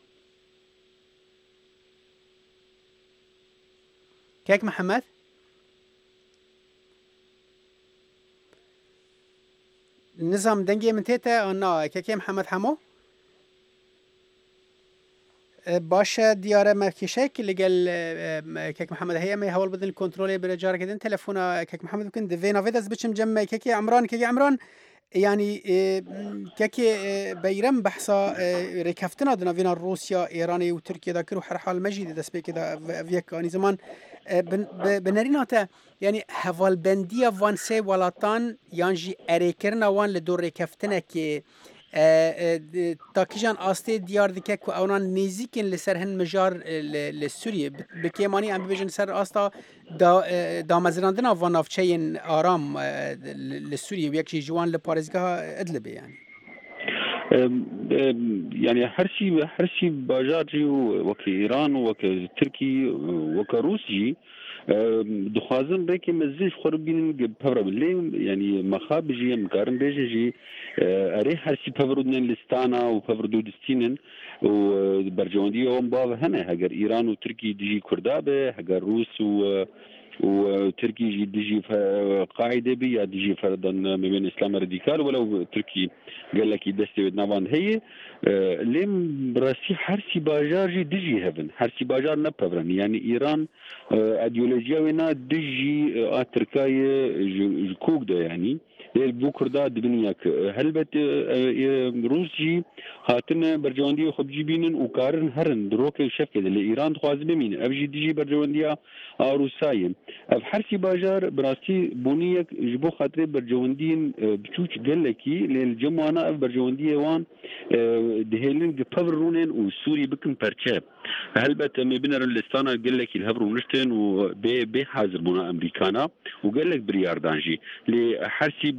Speaker 5: کیک محمد؟ نظام دنگی من تیتا آنا که محمد حمو؟ باشه دیاره مرکشه که لگل کیک محمد هيا ما هول بدن الكنترول برجار كدن تلفونا كيك محمد كن دفينا فيداس بتشم جم كيك عمران يعني كيك بيرم بحثا ركفتنا دنا فينا روسيا ايراني وتركيا ذاكرو هر حال مجيد دس بك كده فيك اني زمان بنريناته يعني هوال بنديه وان سي ولاتان يانجي اريكرنا وان لدور ركفتنا كي تاکیجان آسته دیار دکه که اونان نزیکن لسر هن مجار لسوریه بکیمانی ام ببیجن سر آستا دا مزراندن آوان افچین آرام لسوریه و یکی جوان لپارزگاه ادلبه
Speaker 8: يعني هرشي باجارجي وك ايران وك تركي وك روسي دخوازن ريكي مزيج خربين بفرب اللي يعني مخابجي مقارن بيجي اري هرشي بفردن لستانا وبفردو دستينن وبرجوندي هم باب هنا هجر ايران وتركي ديجي كردابه هجر روس وتركي ديجي قاعده بي ديجي فرضا ما بين الاسلام الراديكال ولو تركي قال لك دستي نافان هي لم براسي حرسي باجارجي ديجي هبن حرسي باجار نبفرن يعني ايران ايديولوجيا ونا ديجي تركاي كوك ده يعني بوكردا دبنياك هلبت روسي خاطن برجواندي خبجيبين وكارن هرن دروك شفكه لايران خواز بمين ابجي ديجي برجوانديا روسايم حرسي باجار براسي بونيك جبو خاطر برجواندين بچوچ گلكي للجمعنا برجواندي وان دهيلن بفرونن وسوري بكم برچه هلبت مبنر لستانا گلكي الهبرو نشتن وبي حاضر بنا امريكانا وقال لك برياردانجي لحرسي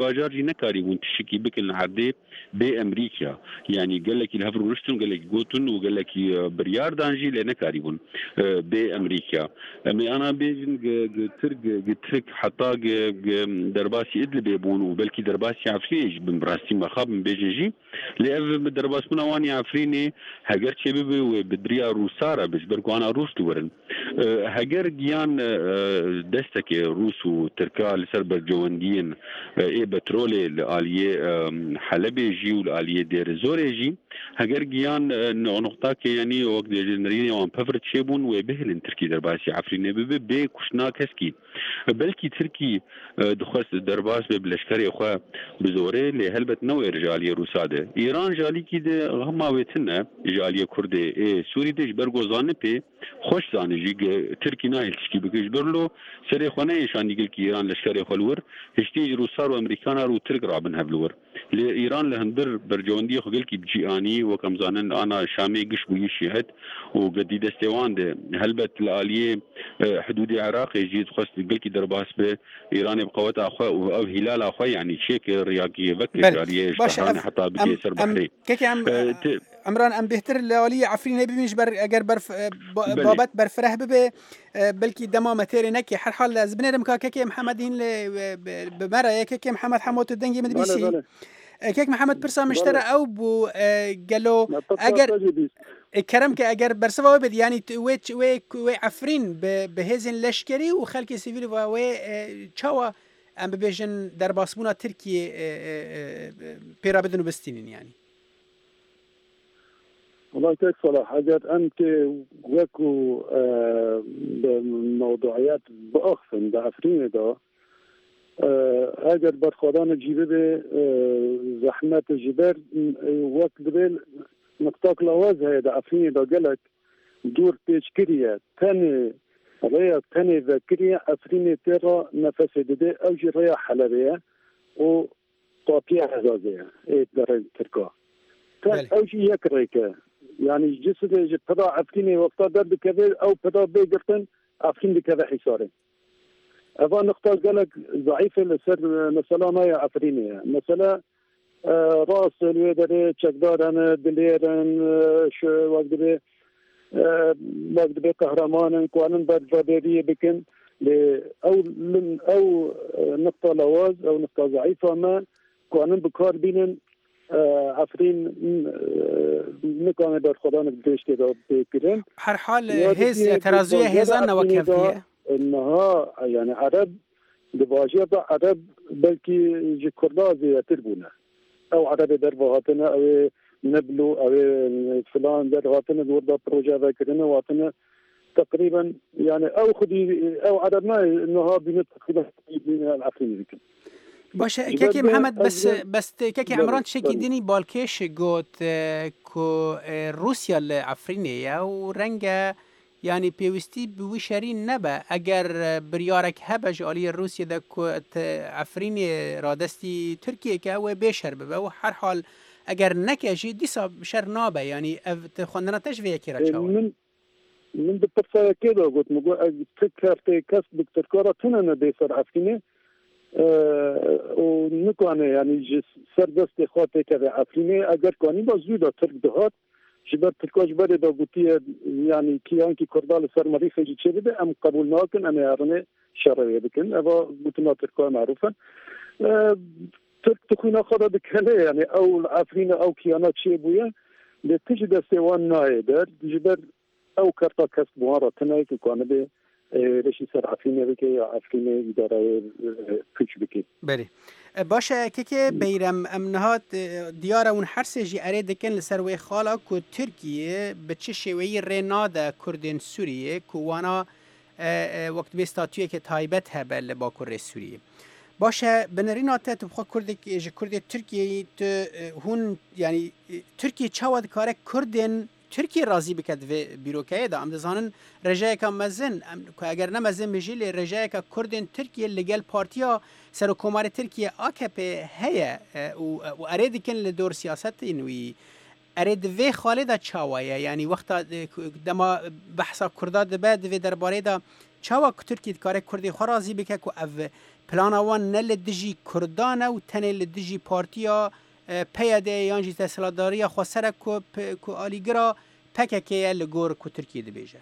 Speaker 8: باجار جي نكاري ونتشكي بكل عدي بأمريكا يعني قال لك الهفر رشتن قال لك جوتن وقال لك بريار دانجي لنكاري ون بأمريكا أنا بيجن ترك حتى درباسي إدلب يبون وبلكي درباسي عفريج بمبراستي مخاب من بيجي لأف درباس منواني عفريني هجر شباب وبدريا روسارا بس بركوانا روس تورن هجر جيان دستك روس وتركا لسرب الجواندين إيه بترولي لآلية حلبي جي والآلية دير زوري جي هجر جيان نقطة يعني وقت جنريني وان بفرد شيبون وبهلن تركي درباسي عفريني بي كشنا كسكي بلكي تركي دخلت درباس بلشكري أخوة بزوري لهلبت نوع رجالية روسادة إيران جالي كده غما ويتنا جالية كردة إيه سوري ديش برغو زانه بي خوش زانه جي تركي نايل تشكي بكش برلو سري خوانه يشان يقول كي إيران لشكري خلور هشتيج روسار وأمريكانا رو ترك رابن هبلور لإيران لهندر برجواندية خقل كي بجياني وكم زانن أنا شامي قش بوي شهد وقدي دستيوان ده هلبت الآلية حدود العراق يجي تخص قل كي درباس به إيران بقوات أخوة أو هلال أخوة يعني شيك رياقية فكر عليه شهران حتى بدي يسر بحري
Speaker 5: كيكي عمران ام بهتر لولي عفرين بيمش اگر بابت برفره ببه بلكي دما متيري نكي هر حال زبنه دمكا كيكي محمدين بمره كيكي محمد حموت الدنجي من بي سي كيك محمد برسا مشترى او بو قالوا اگر كرم اگر برسوا بد يعني وي عفرين بهزن لشكري وخلك سيفيل و تشوا ام بيجن درباسبونا تركيا بيرا بدنو بستينين يعني
Speaker 7: والله كيف صلاح اجر انت وكو بموضوعيات باخفن بعفرين ده اجر برخوادان جيبه به زحمت جبر وقت دبل نقطاق لواز هيدا عفرين ده قالك دور بيشكرية تاني ريا تاني ذكرية عفرين ترى نفس دده اوجي ريا حلبية و طاقية هزازية ايه درجة تركا اوجي يكريكا يعني جسد بدا عفريني وقتا درد كذا او بدا بيقرتن عفرين بكذا حساري افا نقطة قالك ضعيفة لسر مثلا ما هي عفرينية مثلا راس الويدري تشكدارن دليرن شو وقت بي قهرمانن كوانن بدفادرية بكن او نقطة لواز او نقطة ضعيفة ما كوانن بكار بينن عفرين نكون در خدان بديش كده بكرين
Speaker 5: هر حال هز ترازوية هزان وكيفية
Speaker 7: انها يعني عرب دباجية عرب بلكي جي كردا زي تربونا او عرب در واتنا او نبلو او فلان در واتنا دور بروجا ذاكرنا واتنا تقريبا يعني او خدي او عربنا انها بين تقريبا العفرين ذيك
Speaker 5: باشه كيكي محمد بس كيكي عمران تشكي ديني بالكيش قوت كو روسيا العفرينية ورنجا يعني بيوستي بوشارين نبا اگر بريارك هبا جالي روسيا دا كو عفريني رادستي تركيا كاوه بيشر ببا وحر حال اگر نكاجي ديسا بشر نابا يعني تخوندنا تشفيه كيرا تشاوه
Speaker 7: من بتفايا كده قلت مقول فكرتي كسب تركارا تنانا بيسر عفريني ونكونه يعني سردست خاطر كذا عفريني اگر كاني بزودا ترك دهات جبر تركاش بده دا قلتي يعني كيان كي كردال سر مريخ يجي كده ام قبول ناكن ام يارني شرعيه بكن ابا قلتنا تركا معروفه ترك تكون خاطر بكله يعني او عفريني او كيانات شي بويا لتجد سوان نايدر جبر او كرتا كسب مهاره تنايك كان به رشی سر عفرینه بکی یا عفرینه اداره کچ بکی
Speaker 5: بله باشه که بیرم امنهات دیاره اون هر سجی ارید کن لسر وی خالا که ترکیه به چه شویی رناده کردن سوریه که وانا وقت به استاتیوی که تایبت هبل با کرد سوریه باشه بنریناته تبخوا کرد ترکیه هون یعنی ترکیه چاود کاره کردن ترکیه راضی بکد و بیروکایه دا ام دزانن رجای که مزن که اگر نمزن بجیل رجای که کردن ترکیه لگل پارتیا سر کمار ترکیه AKP هیا و ارید کن لدور سیاست اینوی ارید و خالد چاوایه یعنی وقتا دما بحثا کرداد بعد و درباره دا چاوا ترکیه کار کردی خو راضی بکه که او پلانا وان نه لدجی کردان و تنه لدجی پارتیا پیاده یانجی تسلاداری خسر کو آلیگرا پککه لگور کو ترکیه دبیجه.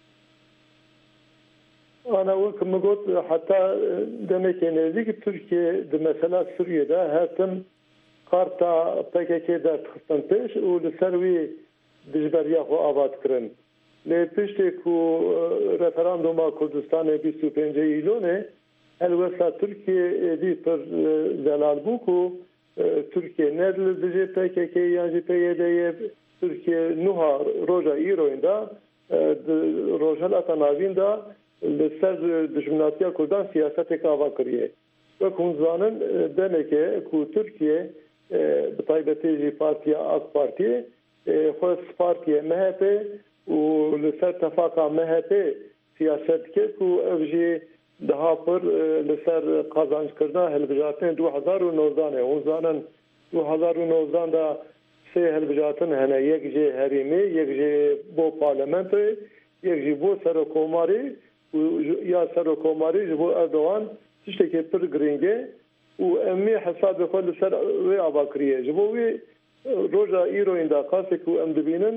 Speaker 6: أنا وكما قلت حتى دمك نزيك تركيا مثلا سوريا ده هاتم قارتا PKK ده تخصن پیش و لسروي دجبريا خو آباد کرن. لپشتی کو رفراندوما کردستان 25 ایلونه الوسا ترکیه دی پر زلال بو کو ترکیه ندل دجی PKK یعنی پیده ترکیه نوها روژا ایرویندا روژا لاتناویندا لسر دشمناتیا کردان سیاست کاوا کریه و کنزانن دنکه کو ترکیه بطایبتی جی پارتیا آک پارتیه خود پارتیه MHP و لسر تفاقا MHP سیاست که کو اوجی daha پر لسر قازانج کردن هلبجاتن 2019 اونزانن 2019 دا سه هلبجاتن هنه یک جی هریمی یک جی بو پارلمنت یک جی بو سرکوماری یا سرکوماری جبو اردوان تشتکی پر گرینگه و امی حساب خود لسر وی آباکریه جبو وی روژا ایرو ایندا قاسه کو ام دبینن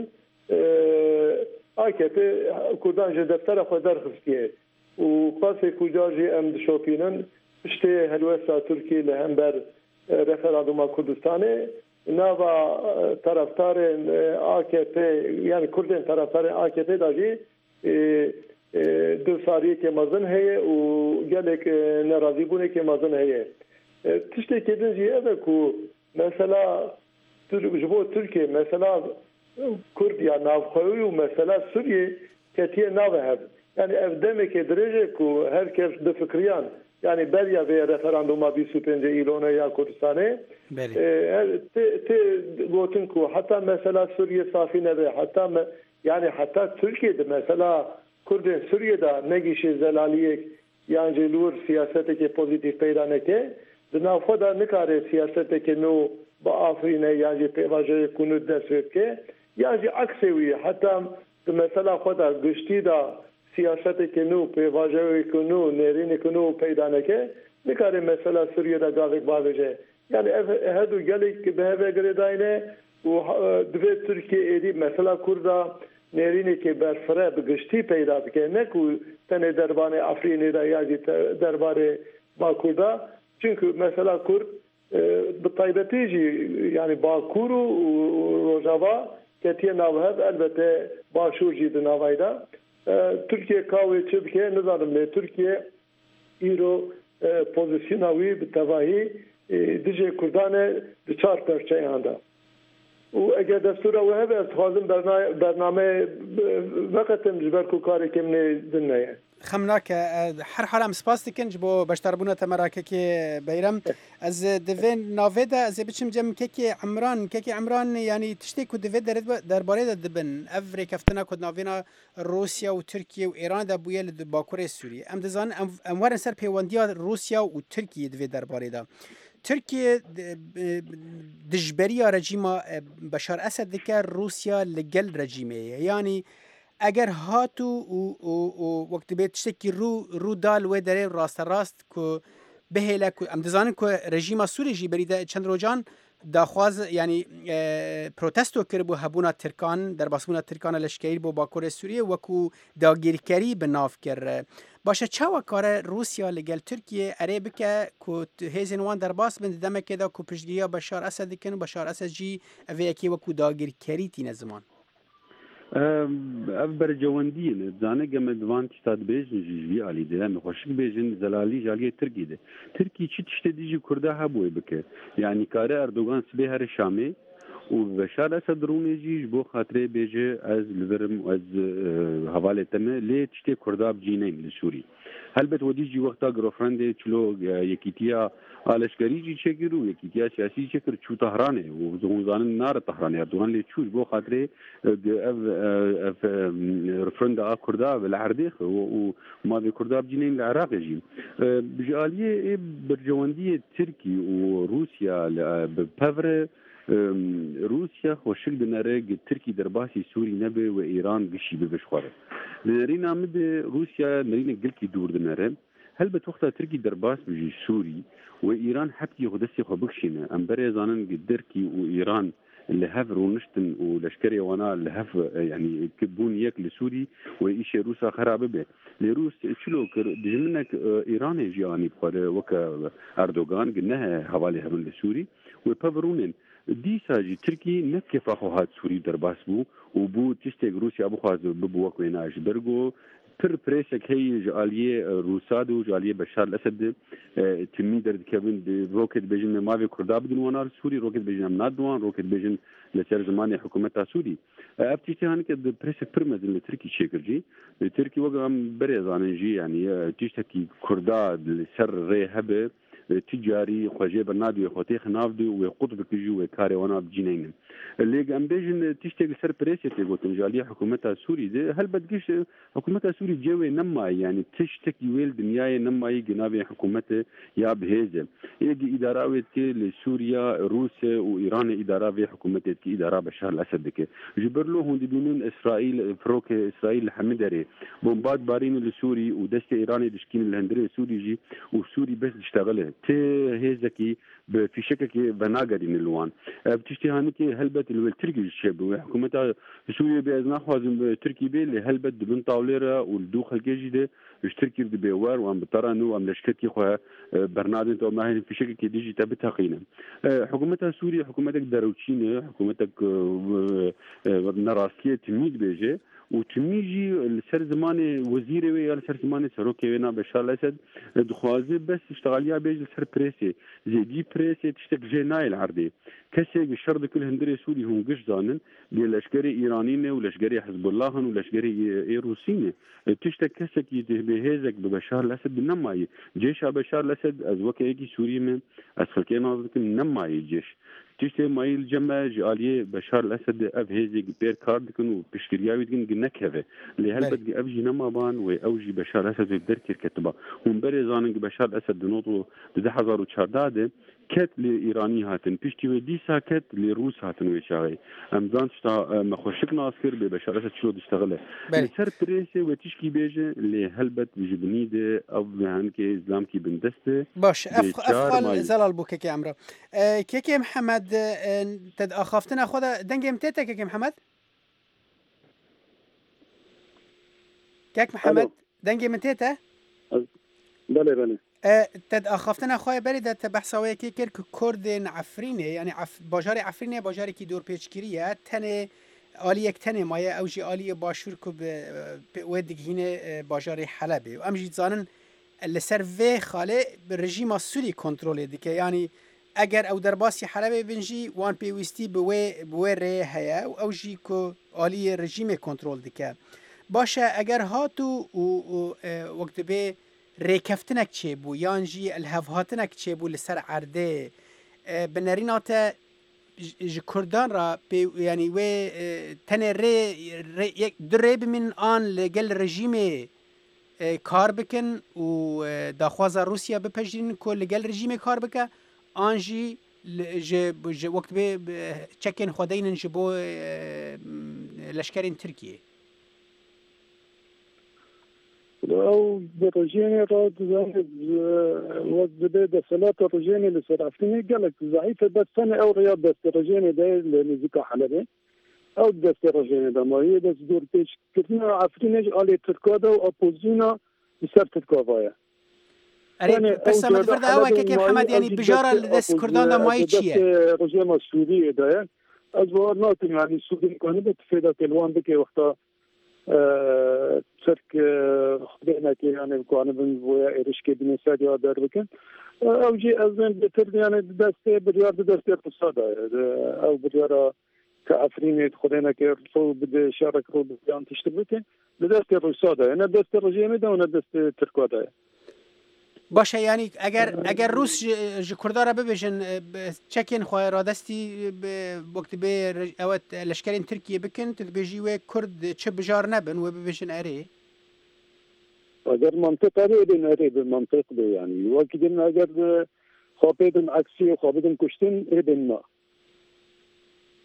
Speaker 6: AKP کردان جه دفتر خود درخستیه و قاسه کجا جه ام دشوپینن işte helvesta Türkiye ile hem ber referanduma Kürdistan'e nava taraftarın AKP yani Kürden taraftarın AKP dahi dövsariye kemazın heye u gelek nerazi bune kemazın heye tişte kedinci eve ku mesela Türkiye mesela Kürt ya navxoyu mesela Suriye ketiye navhev yani ev demek edecek ku herkes de fikriyan yani berya ve referanduma 25 İlona ya Kürdistan'e te gotun ku hatta mesela Suriye safine ve hatta Türkiye'de mesela Kürden Suriye'de negişi zelaliye yani lur siyaseteke pozitif peydaneke navxoda nikare siyaseteke no ba Afrine yani pevaje kunu desveke yani aksevi hatta mesela xoda güçti da siyasete nu pevaje kunu nerin kunu peydaneke nikare mesela Suriye'de gavek baveje yani hadu gelik behave gredayne u dve Türkiye edi mesela Kurda nerini ki berfere güçti peyda ke ne ku tane derbane Afrine da yani derbare Bakur'da çünkü mesela Kur bitaybetici yani Bakuru Rojava ketiye navhev elbette başurci de navayda Türkiye kavga Türkiye nizanım ne Türkiye İro pozisyonavi bitevahi dice Kurdane çar perçeyanda و اگر دستور او هست از خازم برنامه وقتم جبر کو کاری کمنه دنیا
Speaker 5: خمناک هر حالم سپاس دکن جبو بشتربونه تمراکه که بیرم از دوین ناویدا از بچم جم که عمران یعنی تشتی کو دوید درباره دبن افریک افتنا کو ناوینا روسیا و ترکیه و ایران دا بویل باکوره سوریه ام دزان ام ورن سر پیوندیا روسیا و ترکیه دوید درباره دا ترکیه دجبری رژیم بشار اسد دکه روسیا لگل رژیمه یعنی اگر هاتو و وقت بیت تشتکی رو دال و داره راست که بهله که ام دزانن که رژیم سوری جی بریده چند روزان داخواز یعنی پروتستو کربو هبونا ترکان در باسمونا ترکان لشکری بو باکور سوریه وکو داگیرکری بناف کر باشه چاوا کار روسیا لگل ترکیه اره بکه که هیزن وان در باس بند دمکه دا که پشتگیه بشار اسد کن بشار اسد جی اوه اکی وکو داگیرکری تین زمان
Speaker 8: اف برجواندین زانه گمه دوان تشتاد بیجن جیجی آلی ده مخوشک بیجن زلالی جالیه ترکی ده ترکی چی تشته دیجی کرده هبوی بکه یعنی کاره اردوغان سبه هر شامه و بشار اسد رونه جیج بو خاطره بیجه از لورم از حواله تمه لی تشته کرده بجینین لسوری هلبت ودیجی وقتا گروفرنده چلو یکیتیا آلشگری جی چکر و یکیتیا سیاسی چکر چو تهرانه و زغنزانن نار تهرانه اردوغان لی چوش بو خاطره اف رفرنده کرده بالعردیخ و ما به کرده بجینین العراق جیم بجالیه برجواندی ترکی و روسیا بپور روسیا خوشک دنره ترکی در باسی سوری نبه و ایران گشی به بشخوره نرین آمده روسیا نرین گلکی دور دنره هل بتوقتها تركي درباس بجي سوري وإيران حبكي خدسي خبكشينا أم بريزانن قدركي وإيران اللي هف رونشتن ولشكري وانا اللي هف يعني كبون يك لسوري وإيش روسا خراب به لروس شلو دجمنك إيران يجياني بخاله وك أردوغان قلناها حوالي هبن لسوري وبافرونين دي ساجي تركي نكف أخوات سوري درباس بو وبو تشتغ روسيا أبو خاز ببو وكويناش برغو پر بريسك هي جاليه روساد وجاليه بشار الاسد تمي درد كابن روكت بيجن ما في كردا بدون ونار سوري روكت بيجن نادوان روكت بيجن لسر زمان حكومتها سوري ابتيتي هانك بريسك برمز اللي تركي شيكرجي تركي وقام بريزان جي يعني تشتكي كردا لسر ري هبه تجاري خوجي برنادي خوتيخ نافدو وقطب كيجو وكاري وانا بجينين اللي ام بيجن تشتغل سر بريسي تقول جاليه حكومتها سوري دي هل بدكش حكومتها سوري جوي نما يعني تشتكي ويل دنياي نما جنابي حكومته يا بهيزه يجي اداره لسوريا روسيا وايران اداره في حكومته اداره بشار الاسد كي جبرلو هون بدون اسرائيل فروك اسرائيل حمدري بومبات بارين لسوري ودست ايراني دشكين الهندري سوري جي وسوري بس تشتغله هيزكي في شكل بناقدين الوان بتشتي هانكي هلبت التركي الشاب وحكومتها سوريا بأزنا خوازم تركي بي اللي هلبت دبن طاوليرا والدوخ الجيجي اشتركي بيوار وام بطرانو وام لشكتي خو برنادن تو ما في شكل ديجي تبتها قينا حكومتها سوريا حكومتك داروتشينه حكومتك نراسيه تميد بيجي وتميجي لسر زماني وزيري ويا لسر زماني سروكي وينا بشار الاسد دخوازي بس اشتغاليا بيجي لسر بريسي زي دي بريسي تشتك جيناي العردي كسي الشرط كل هندري سوري هم قش زانن للاشكري ايرانيين ولاشكري حزب الله ولاشكري روسيين تشتك كسك بهيزك ببشار الاسد نماي جيش بشار الاسد از وكيكي سوري من اسفلكي نازك نماي جيش تشتي مايل جمع جاليه بشار الاسد اف هيزك بير كاردكن وبشكرياوي دكن نكهه اللي هل بدي ابجي نما بان واوجي بشار الاسد بدركي كتبه هم بريزانن بشار الاسد نوطو 2014 كت لإيراني هاتن بيشتي ودي ساكت لروس هاتن ويشاغي أمزان شتا مخوشك ناصر ببشارة شلو تشتغله سر بريسي وتشكي بيجي اللي هلبت بجبني دي أو هنكي إسلام كي بندسته
Speaker 5: باش أفقال زلال بو كيكي عمرو كيكي محمد تد أخافتنا خدا دنجي متيتا كيكي محمد كيك محمد دنجي متيتا
Speaker 7: بله
Speaker 5: تد أخافتنا خواه بريده تبحثاوه که کردن عفرینه یعنی باجار عفرینه باجاری که دور پیچگیریه تنه آلی یک تنه مایه اوجی آلی باشور که به دگهینه باجار حلبه و امجید زانن لسر وی خاله به رژیم سوری کنترول دیگه یعنی اگر او در باسی حلبه بنجی وان پیوستی به ره هیا و اوجی که آلی رژیم کنترول دیگه باشه اگر هاتو وقت به ریکفتنک چه بو یانجی الهفهاتنک چه بو لسر عرده بنریناتا کردان را یعنی و تنه یک دره بمن آن لگل رژیم کار بکن و داخواز روسیا بپجرین که لگل رژیم کار بکن آنجی وقت به چکن خودین جبو لشکرین ترکیه
Speaker 7: او الرجيني راد وزبده صلاه الرجيني لسرعتني قالك ضعيفه بس انا او رياض بس الرجيني ده لزكا حلبه او بس الرجيني ده ما هي بس دور بيش كنا عفرينج على تركادا واوبوزينا بسبب تركاوايا
Speaker 5: بس ما تفرد هوا كيف محمد يعني بجاره لدس كردان ده ماي تشيه
Speaker 7: الرجيم السوري ده ازوار نوت يعني السوري كانوا بتفيد الوان بك وقتها ترك خدنا كي يعني بقانون ويا إرشكي بنساد يا دربكن أو جي أزمن بتر يعني دستة بريار دستة قصادة أو بريارة كأفريني خدنا كي رفو بده شارك رو بيان تشتبكن دستة قصادة أنا دستة رجيمي ده وأنا دستة تركواده
Speaker 5: باشه یعنی اگر روس کردار را ببیشن چکن خواه را دستی وقت به اوت لشکرین ترکیه بکن تدبیجی و کرد چه بجار نبن و ببیشن اره
Speaker 7: اگر منطق اره دین اره بالمنطق ده يعني وقت دین اگر خوابیدن عکسی و خوابیدن کشتن ایدن نه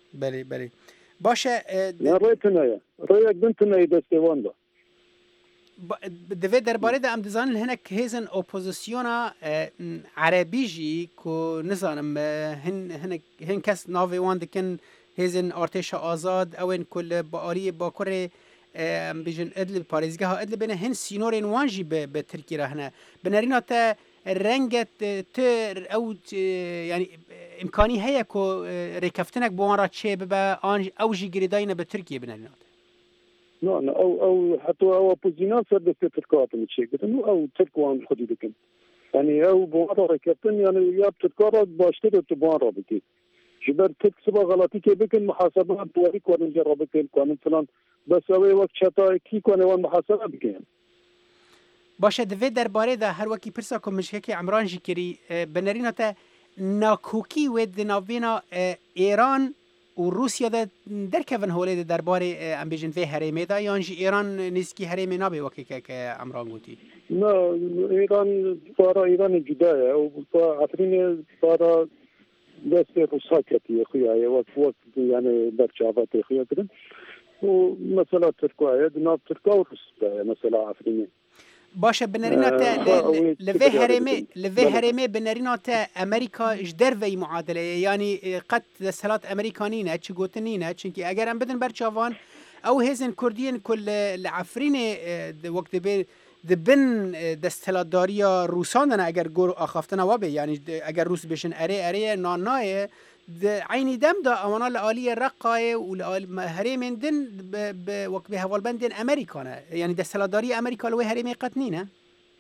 Speaker 5: بله باشه
Speaker 7: نه رای تنایه رای یک دن تنایه دسته وانده
Speaker 5: دوی درباره ده ام دزان هنک هیزن اپوزیسیونا عربی جی کو نزانم هن کس ناوی وان دکن هیزن ارتش آزاد اوین کل با آلی با کره بیجن ادل پاریزگاه ادل بینه هن سینورین وانجی به ترکی رهنه بنرینا تا رنگت تر او يعني امكانيه هي كو ريكفتنك بوان را تشي ببا او جي جريداينا بتركيا بنالنا
Speaker 7: نعم او حتى او بوزينا صدق تركات مشي قلت او تركوان خدي دكن يعني او بوان را ريكفتن يعني يا بتركات باشتر تبوان را بكي جبر تكسب غلطي كي بكن محاسبه بوريك ولا نجرب كان فلان بس اوي وقت شتا كي كان وان محاسبه بكين
Speaker 5: باشه دوی درباره ده هر وکی پرسا که مشکل عمران جی کری بنرینا تا ناکوکی و دناوینا ایران و روسیا ده درکون هوله ده درباره ام بیجن وی هرمه ده یانجی ایران نزکی هرمه نبی وکی که عمران گوتی
Speaker 7: نه ایران بارا ایران جدایه و افرین بارا دست روسا کتی خویه وقت یعنی برچاوات خویه کرن و مثلا ترکوه دناب ترکا و روس مثلا افرینی
Speaker 5: باشه بنرینا تا لوی هرمه بنرینا تا امریکا جدر وی معادله یعنی قد دستهلات امریکانی نه چی گوتنی نه چونکی اگر هم بدن برچاوان او هزن کردین کل لعفرین وقت بی دبن دستهلات داریا روسان نه اگر گور آخافتنا وابه یعنی اگر روس بشن اره نانای عینی دم دا امانال عالی رقای و هرمن دن وقت به هوالبندن امریکانه یعنی دستهلاتداری امریکا لوی هرمه قطنی نه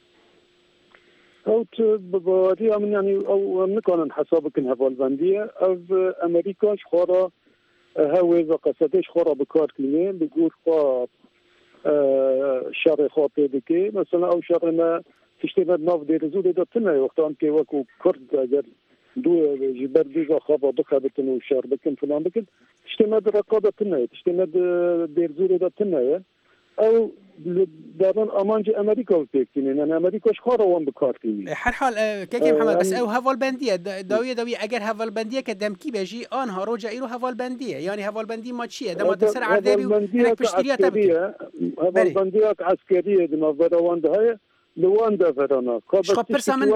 Speaker 7: او بوادي من يعني او نكون حسابك هوالبنديه او امريكاش خورا هاوي قصدش خورا بكار كلمه بيقول خا شر خاطر دكي مثلا او شر ما تشتغل ناف دير زود دتنا وقتان كي وكو كرد اگر دو جبر ديزا خابا بخابتن وشار بكن فلان بكن تشتمد رقابة تناية تشتمد بيرزورة دا تناية او دارن امانج امريكا وتكتينين انا امريكا شخارا وان بكارتيني
Speaker 5: هر حال كيكي محمد بس او هفال بندية داوية اگر هفال بندية كدمكي بيجي آنها روجا ايرو هفال بندية يعني هفال بندية ما تشيه دما تسر عردابي وهناك بشتريها تبكي
Speaker 7: هفال بندية عسكرية دما بدوان دهاية لوان دفرنا
Speaker 5: شخبرسا من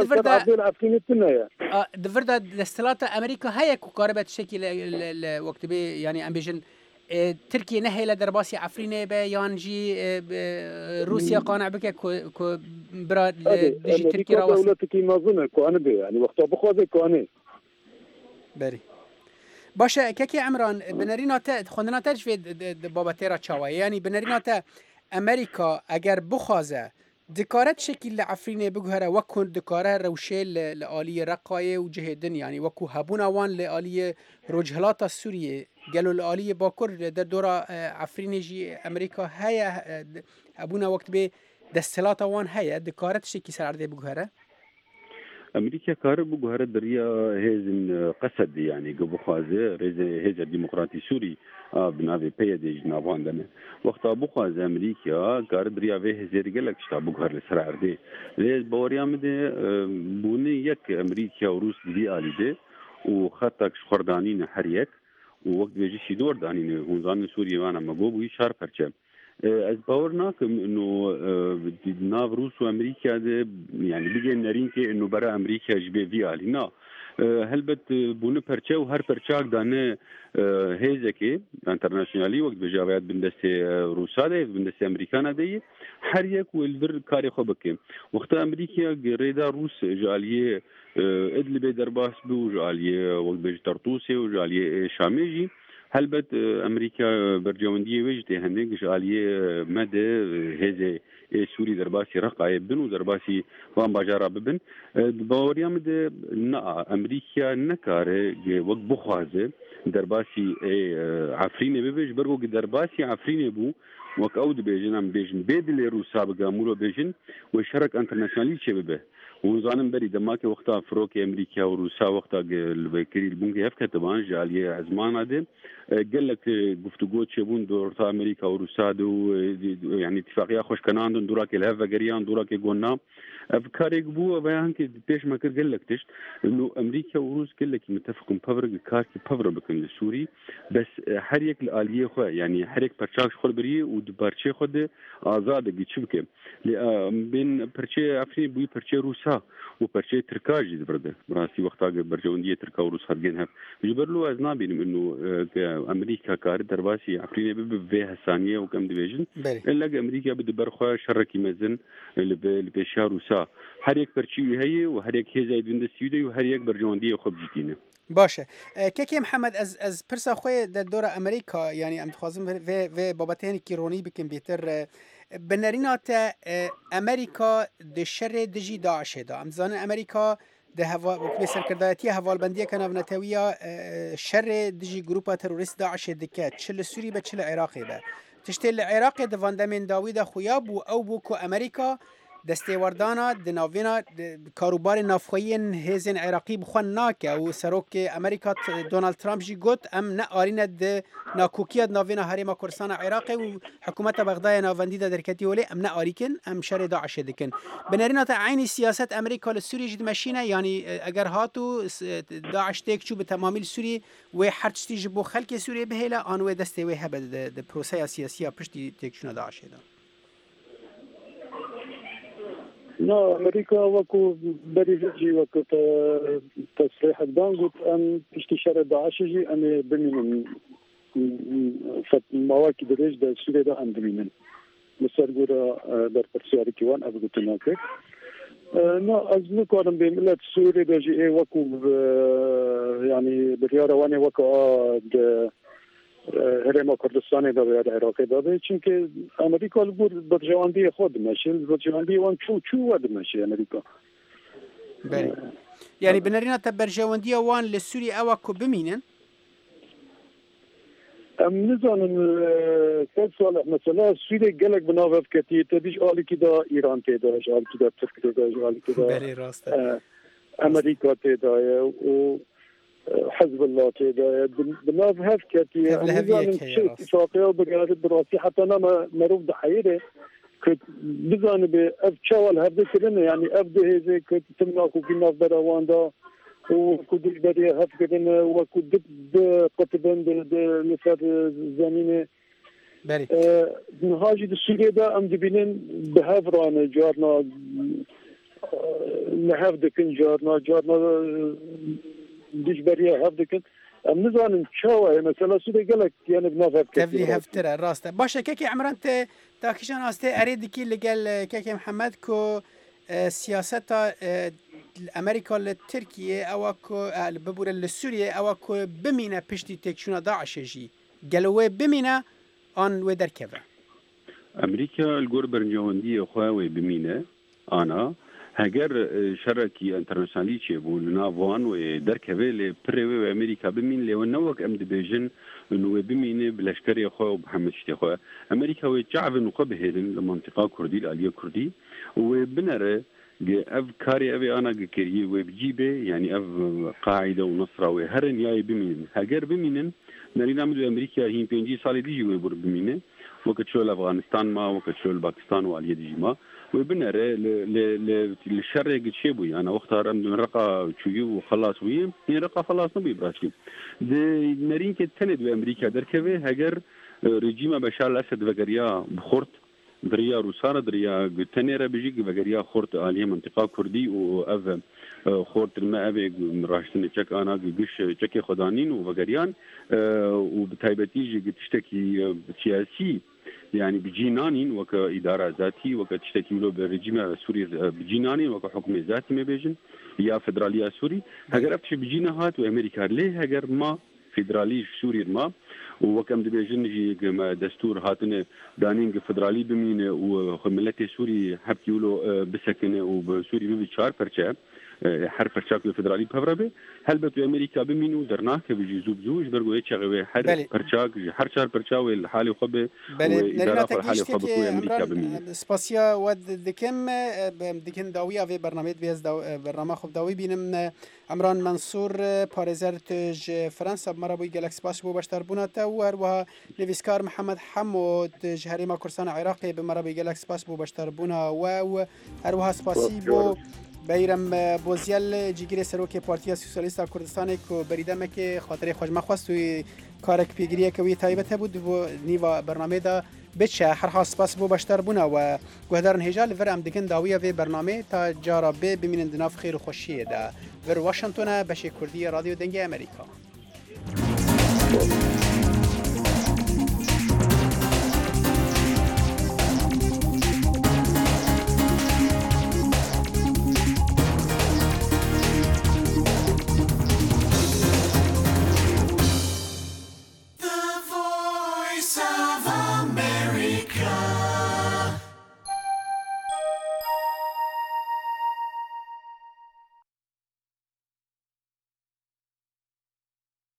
Speaker 5: دفردا دستلات امريكا هيا كقاربة شكل وقت بي يعني ام بيجن تركيا نهي لدرباسي عفرينه به يانجي روسيا قانع بك كو براد ديجي تركيا راوس
Speaker 7: دولتك ناظمه كو انا بي يعني وقت بخوزه كو انا
Speaker 5: بري باشا كيكي عمران بنرينا تا خوندنا تاج في بابا تيرا تشاوا يعني بنرينا تا امريكا اگر بخوازه دكارت شكل لعفرينه بجهره وكون دكاره روشيل لآلية رقاية وجهدن يعني وكو هبونا وان لآلية رجهلات السورية قالوا لآلية باكر در دورا عفرينه جي أمريكا هيا هبونا وقت بي دستلات وان هيا دكارت شكل سر عرضه بجهره
Speaker 8: امریکا کار بگوهره دریا هزن قصد يعني قبو خوازه هز الديمقراطي سوري بناوي بيدي جنابان دنه وقت ابو خوازه امریکا کار دریا به هزر گلک شتا بگوهر لسر عرضه لیز باوريام ده بوني یک امریکا و روس دی آلیده و خطک شخوردانین هر یک و وقت بيجي شدور دانين هونزان سوري وانا مگوبوی شار پرچه از باور ناکم انه ناف روس و امریکا ده يعني بيجي نرين كي انه برا امريكا جبه في علينا هلبت بونه پرچه و هر پرچاک دانه هيزكي انترناشونالي وقت بجاويات بندسته روسا ده بندسته امريكانا ده هر یک والبر كاري خبكي وقت امريكا ريدا روس جاليه ادلب درباس بو جاليه وقت بج طرطوسي وجاليه شاميجي هلبت امريكا برجوانديه وجدي هنيك جاليه مدى هذا سوري درباسي رقعه بن ودرباسي وان باجارا ببن باوريا مد نا امريكا نكاره وقت بخوازه درباسي عفرينه ببج برغو درباسي عفرينه بو وك اود بيجن ام بيجن بيدل روسا بغامولو بيجن وشرك انترناسيونالي شبه وزانم بري دماك وقتها فروك أمريكا وروسيا وقتها البكري البنك هف كتبان جالية أزمان هذا قال لك گفتگو چبون دورتا أمريكا وروسيا دو يعني اتفاقية خوش كنان دوراك الهفا قريان دوراك قلنا أفكارك بو بيان كي بيش ما قال لك تشت إنه أمريكا وروس كل لك متفقون بفرق كاس بفرق بكن السوري بس حريك الآلية خو يعني حريك برشاش خل بري ودبارشة خد آزاد جيتشبكه بين برشة أفري بوي برشة روسا وبرشة تركاج يزبرده براسي وقتها برجوندية تركا وروس خدينها يجبرلو أزنابين إنه أمريكا كار درباسي أفريقيا بفيها ثانية وكم ديفيجن إلا أمريكا بدبر خو شركي مزن اللي بيشها روسا هر یک برچی هي و هر یک هزاید وندستیده و هر یک برجوندی خوب جدینه
Speaker 5: باشه كيكي محمد از پرسا خوی در دور امریکا یعنی ام خوازم و بابتين كيروني بكم بيتر بنرينات امريكا د شر دجي داعش دا ام زان امريكا ده هوا وكبي سركردايتي هوالبنديه كان ونتويا شر دجي جروبا تروریست داعش دكات شل سوري بتشل عراقي با تشتل العراق د فاندامين داوود خوياب او بوكو امريكا دستیواردانا دناوینا کاروبار نافخوین هزین عراقی بخوان ناکه و سروک امریکا دونالد ترامپ جی گوت ام نه آرینه د ناکوکیت ناوینا هریما کردستان عراقی و حکومت بغداد ناوندی دا درکتی ولی ام نه آریکن ام شر داعش دکن بنرینا تا عین سیاست امریکا لسوری جد مشینه یعنی اگر هاتو داعش تک چوب تمامی سوری و هرچتی جبو خلک سوری بهلا آنو دستی و هبه د پروسه سیاسی پشتی تکشون داعش دا
Speaker 7: نا أمريكا وكو بريجي وكو تصريح دانغوت أن استشارة داعش جي أن بمن مواكب دريج دا سوريا دا أن بمن مسرقورا در برسياري كيوان أبدو تناكك نا أزنو كارم بملت سوريا دا جي وكو يعني بريارة واني وكو هرما کردستان دا به عراق داده چون که امریکا بود برجواندی خود میشه برجواندی وان چو ود میشه امریکا
Speaker 5: بله یعنی بنرینا تا برجواندی وان لسوری او کو بمینن
Speaker 7: ام نزانن سال مثلا سوری گلک بناوب کتی تدیش آلی که دا ایران تیدا آلی که دا ترک تیدا آلی که دا
Speaker 5: بله راسته
Speaker 7: امریکا تیدا و حزب الله تيدا بناف هاف كاتي اتفاقية وبقارات براسي حتى أنا مروف دحيرة كنت بزاني بأف شوال هفده كرنا يعني أفده هزي كنت تمناكو في ناف براوان دا وكنت بريا هاف كرنا وكنت قطبان لسات زمينة
Speaker 5: باري
Speaker 7: نهاجي السورية دا أم دبينين بهاف رانا جارنا نهاف دكن جارنا دیش برای هفته کن ام نزانم چاوه مثلا سوده گلک یعنی بنافر
Speaker 5: تفلی هفتره راسته باشه که عمران تا کشان آسته ارید کی لگل که محمد کو سیاست امریکا لترکیه او کو ببور لسوریه او کو بمینه پشتی تکشون داعش جی گلوه بمینه آن و درکبه
Speaker 8: امریکا الگور برنجواندی خواه بمینه آنا هگر شرکی انترناسیونالی چه بون ناوان و درکبه لپره و امریکا بمین لیو نوک ام دبیجن انو بمینه بلشکری خو و محمد شتی خو امریکا و جعب نقبه هدن لمنطقه کردی الاليه کردی و بنره اف كاري ابي انا كيري وبجيبه يعني اف قاعده ونصره وهرن ياي بمين هاجر بمين نرينا من امريكا هين بينجي صار ديجي ويبر بمين وقت شو افغانستان ما وقت شو باكستان واليه ديجي ما وبنر للشر شيبوي انا اختار من رقه تشوي وخلاص وي رقه خلاص نبي براسي نرين كتلد بامريكا دركبه هاجر رجيم بشار الاسد وغريا بخورت دريا روسارا دريا تنيرا بيجي وغريا خورت عليه منطقه كردي واف خورت الماء راشتن تشك انا قش تشكي خدانين وغريان وبتايبتيجي تشتكي سياسي يعني بجينانين وكإدارة ذاتي وكتشتكي له بالرجيم سوري بجينانين وكحكم ذاتي ما بيجن يا فدرالية سوري هاجر أفتش بجينهات وأمريكا ليه هاجر ما فدرالي سوري ما وكم دبيجن جي دستور هاتنا دانين فدرالي بمين وملتي سوري حبكي له بسكنه وبسوري بيشار برشا هر پرچاک فدرالی بهربه هل به امریکا بمینو درناک بجی زوب زوج برگو چغوی هر پرچاک هر چهار پرچاو الحال خوبه و اداره الحال خوبه کو امریکا بمینو
Speaker 5: سپاسیا ود دکم دکن داویا و برنامه بیز برنامه خوب داوی بینم عمران منصور پارێزەر تژ فرەنسا بمەرەبووی گەلەک سپاس بۆ بەشداربوونەتە و هەروەها نویسکار محەممەد حەمۆ تژ هەرێما کوردستانە عێراقی بمەرەبووی گەلەک سپاس بۆ بەشداربوونەوە و هەروەها سپاسی بۆ بەیرەم بۆزیەل جیگیری سەرۆکی پارتیا سوسیالیستا کوردستانێک و بەریدەمێکی خاطرەی خۆشمەخواست و کارێک پێگیریەکەوی تایبەت هەبوو بۆ نیوە بەرنامەیەدا بچه هەرها سپاس بۆ بەشداربوونەوە گوهدارن هێژا لەڤەر ئەم دکن داویە vê بەرنامێ تا جارا بێ بمینن di nav xêr û xweşiyê de vir Washington'a beşê Kurdî ya Radyo Dengê Amerîka.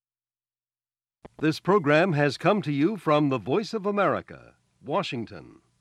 Speaker 1: This program has come to you from the Voice of America, Washington.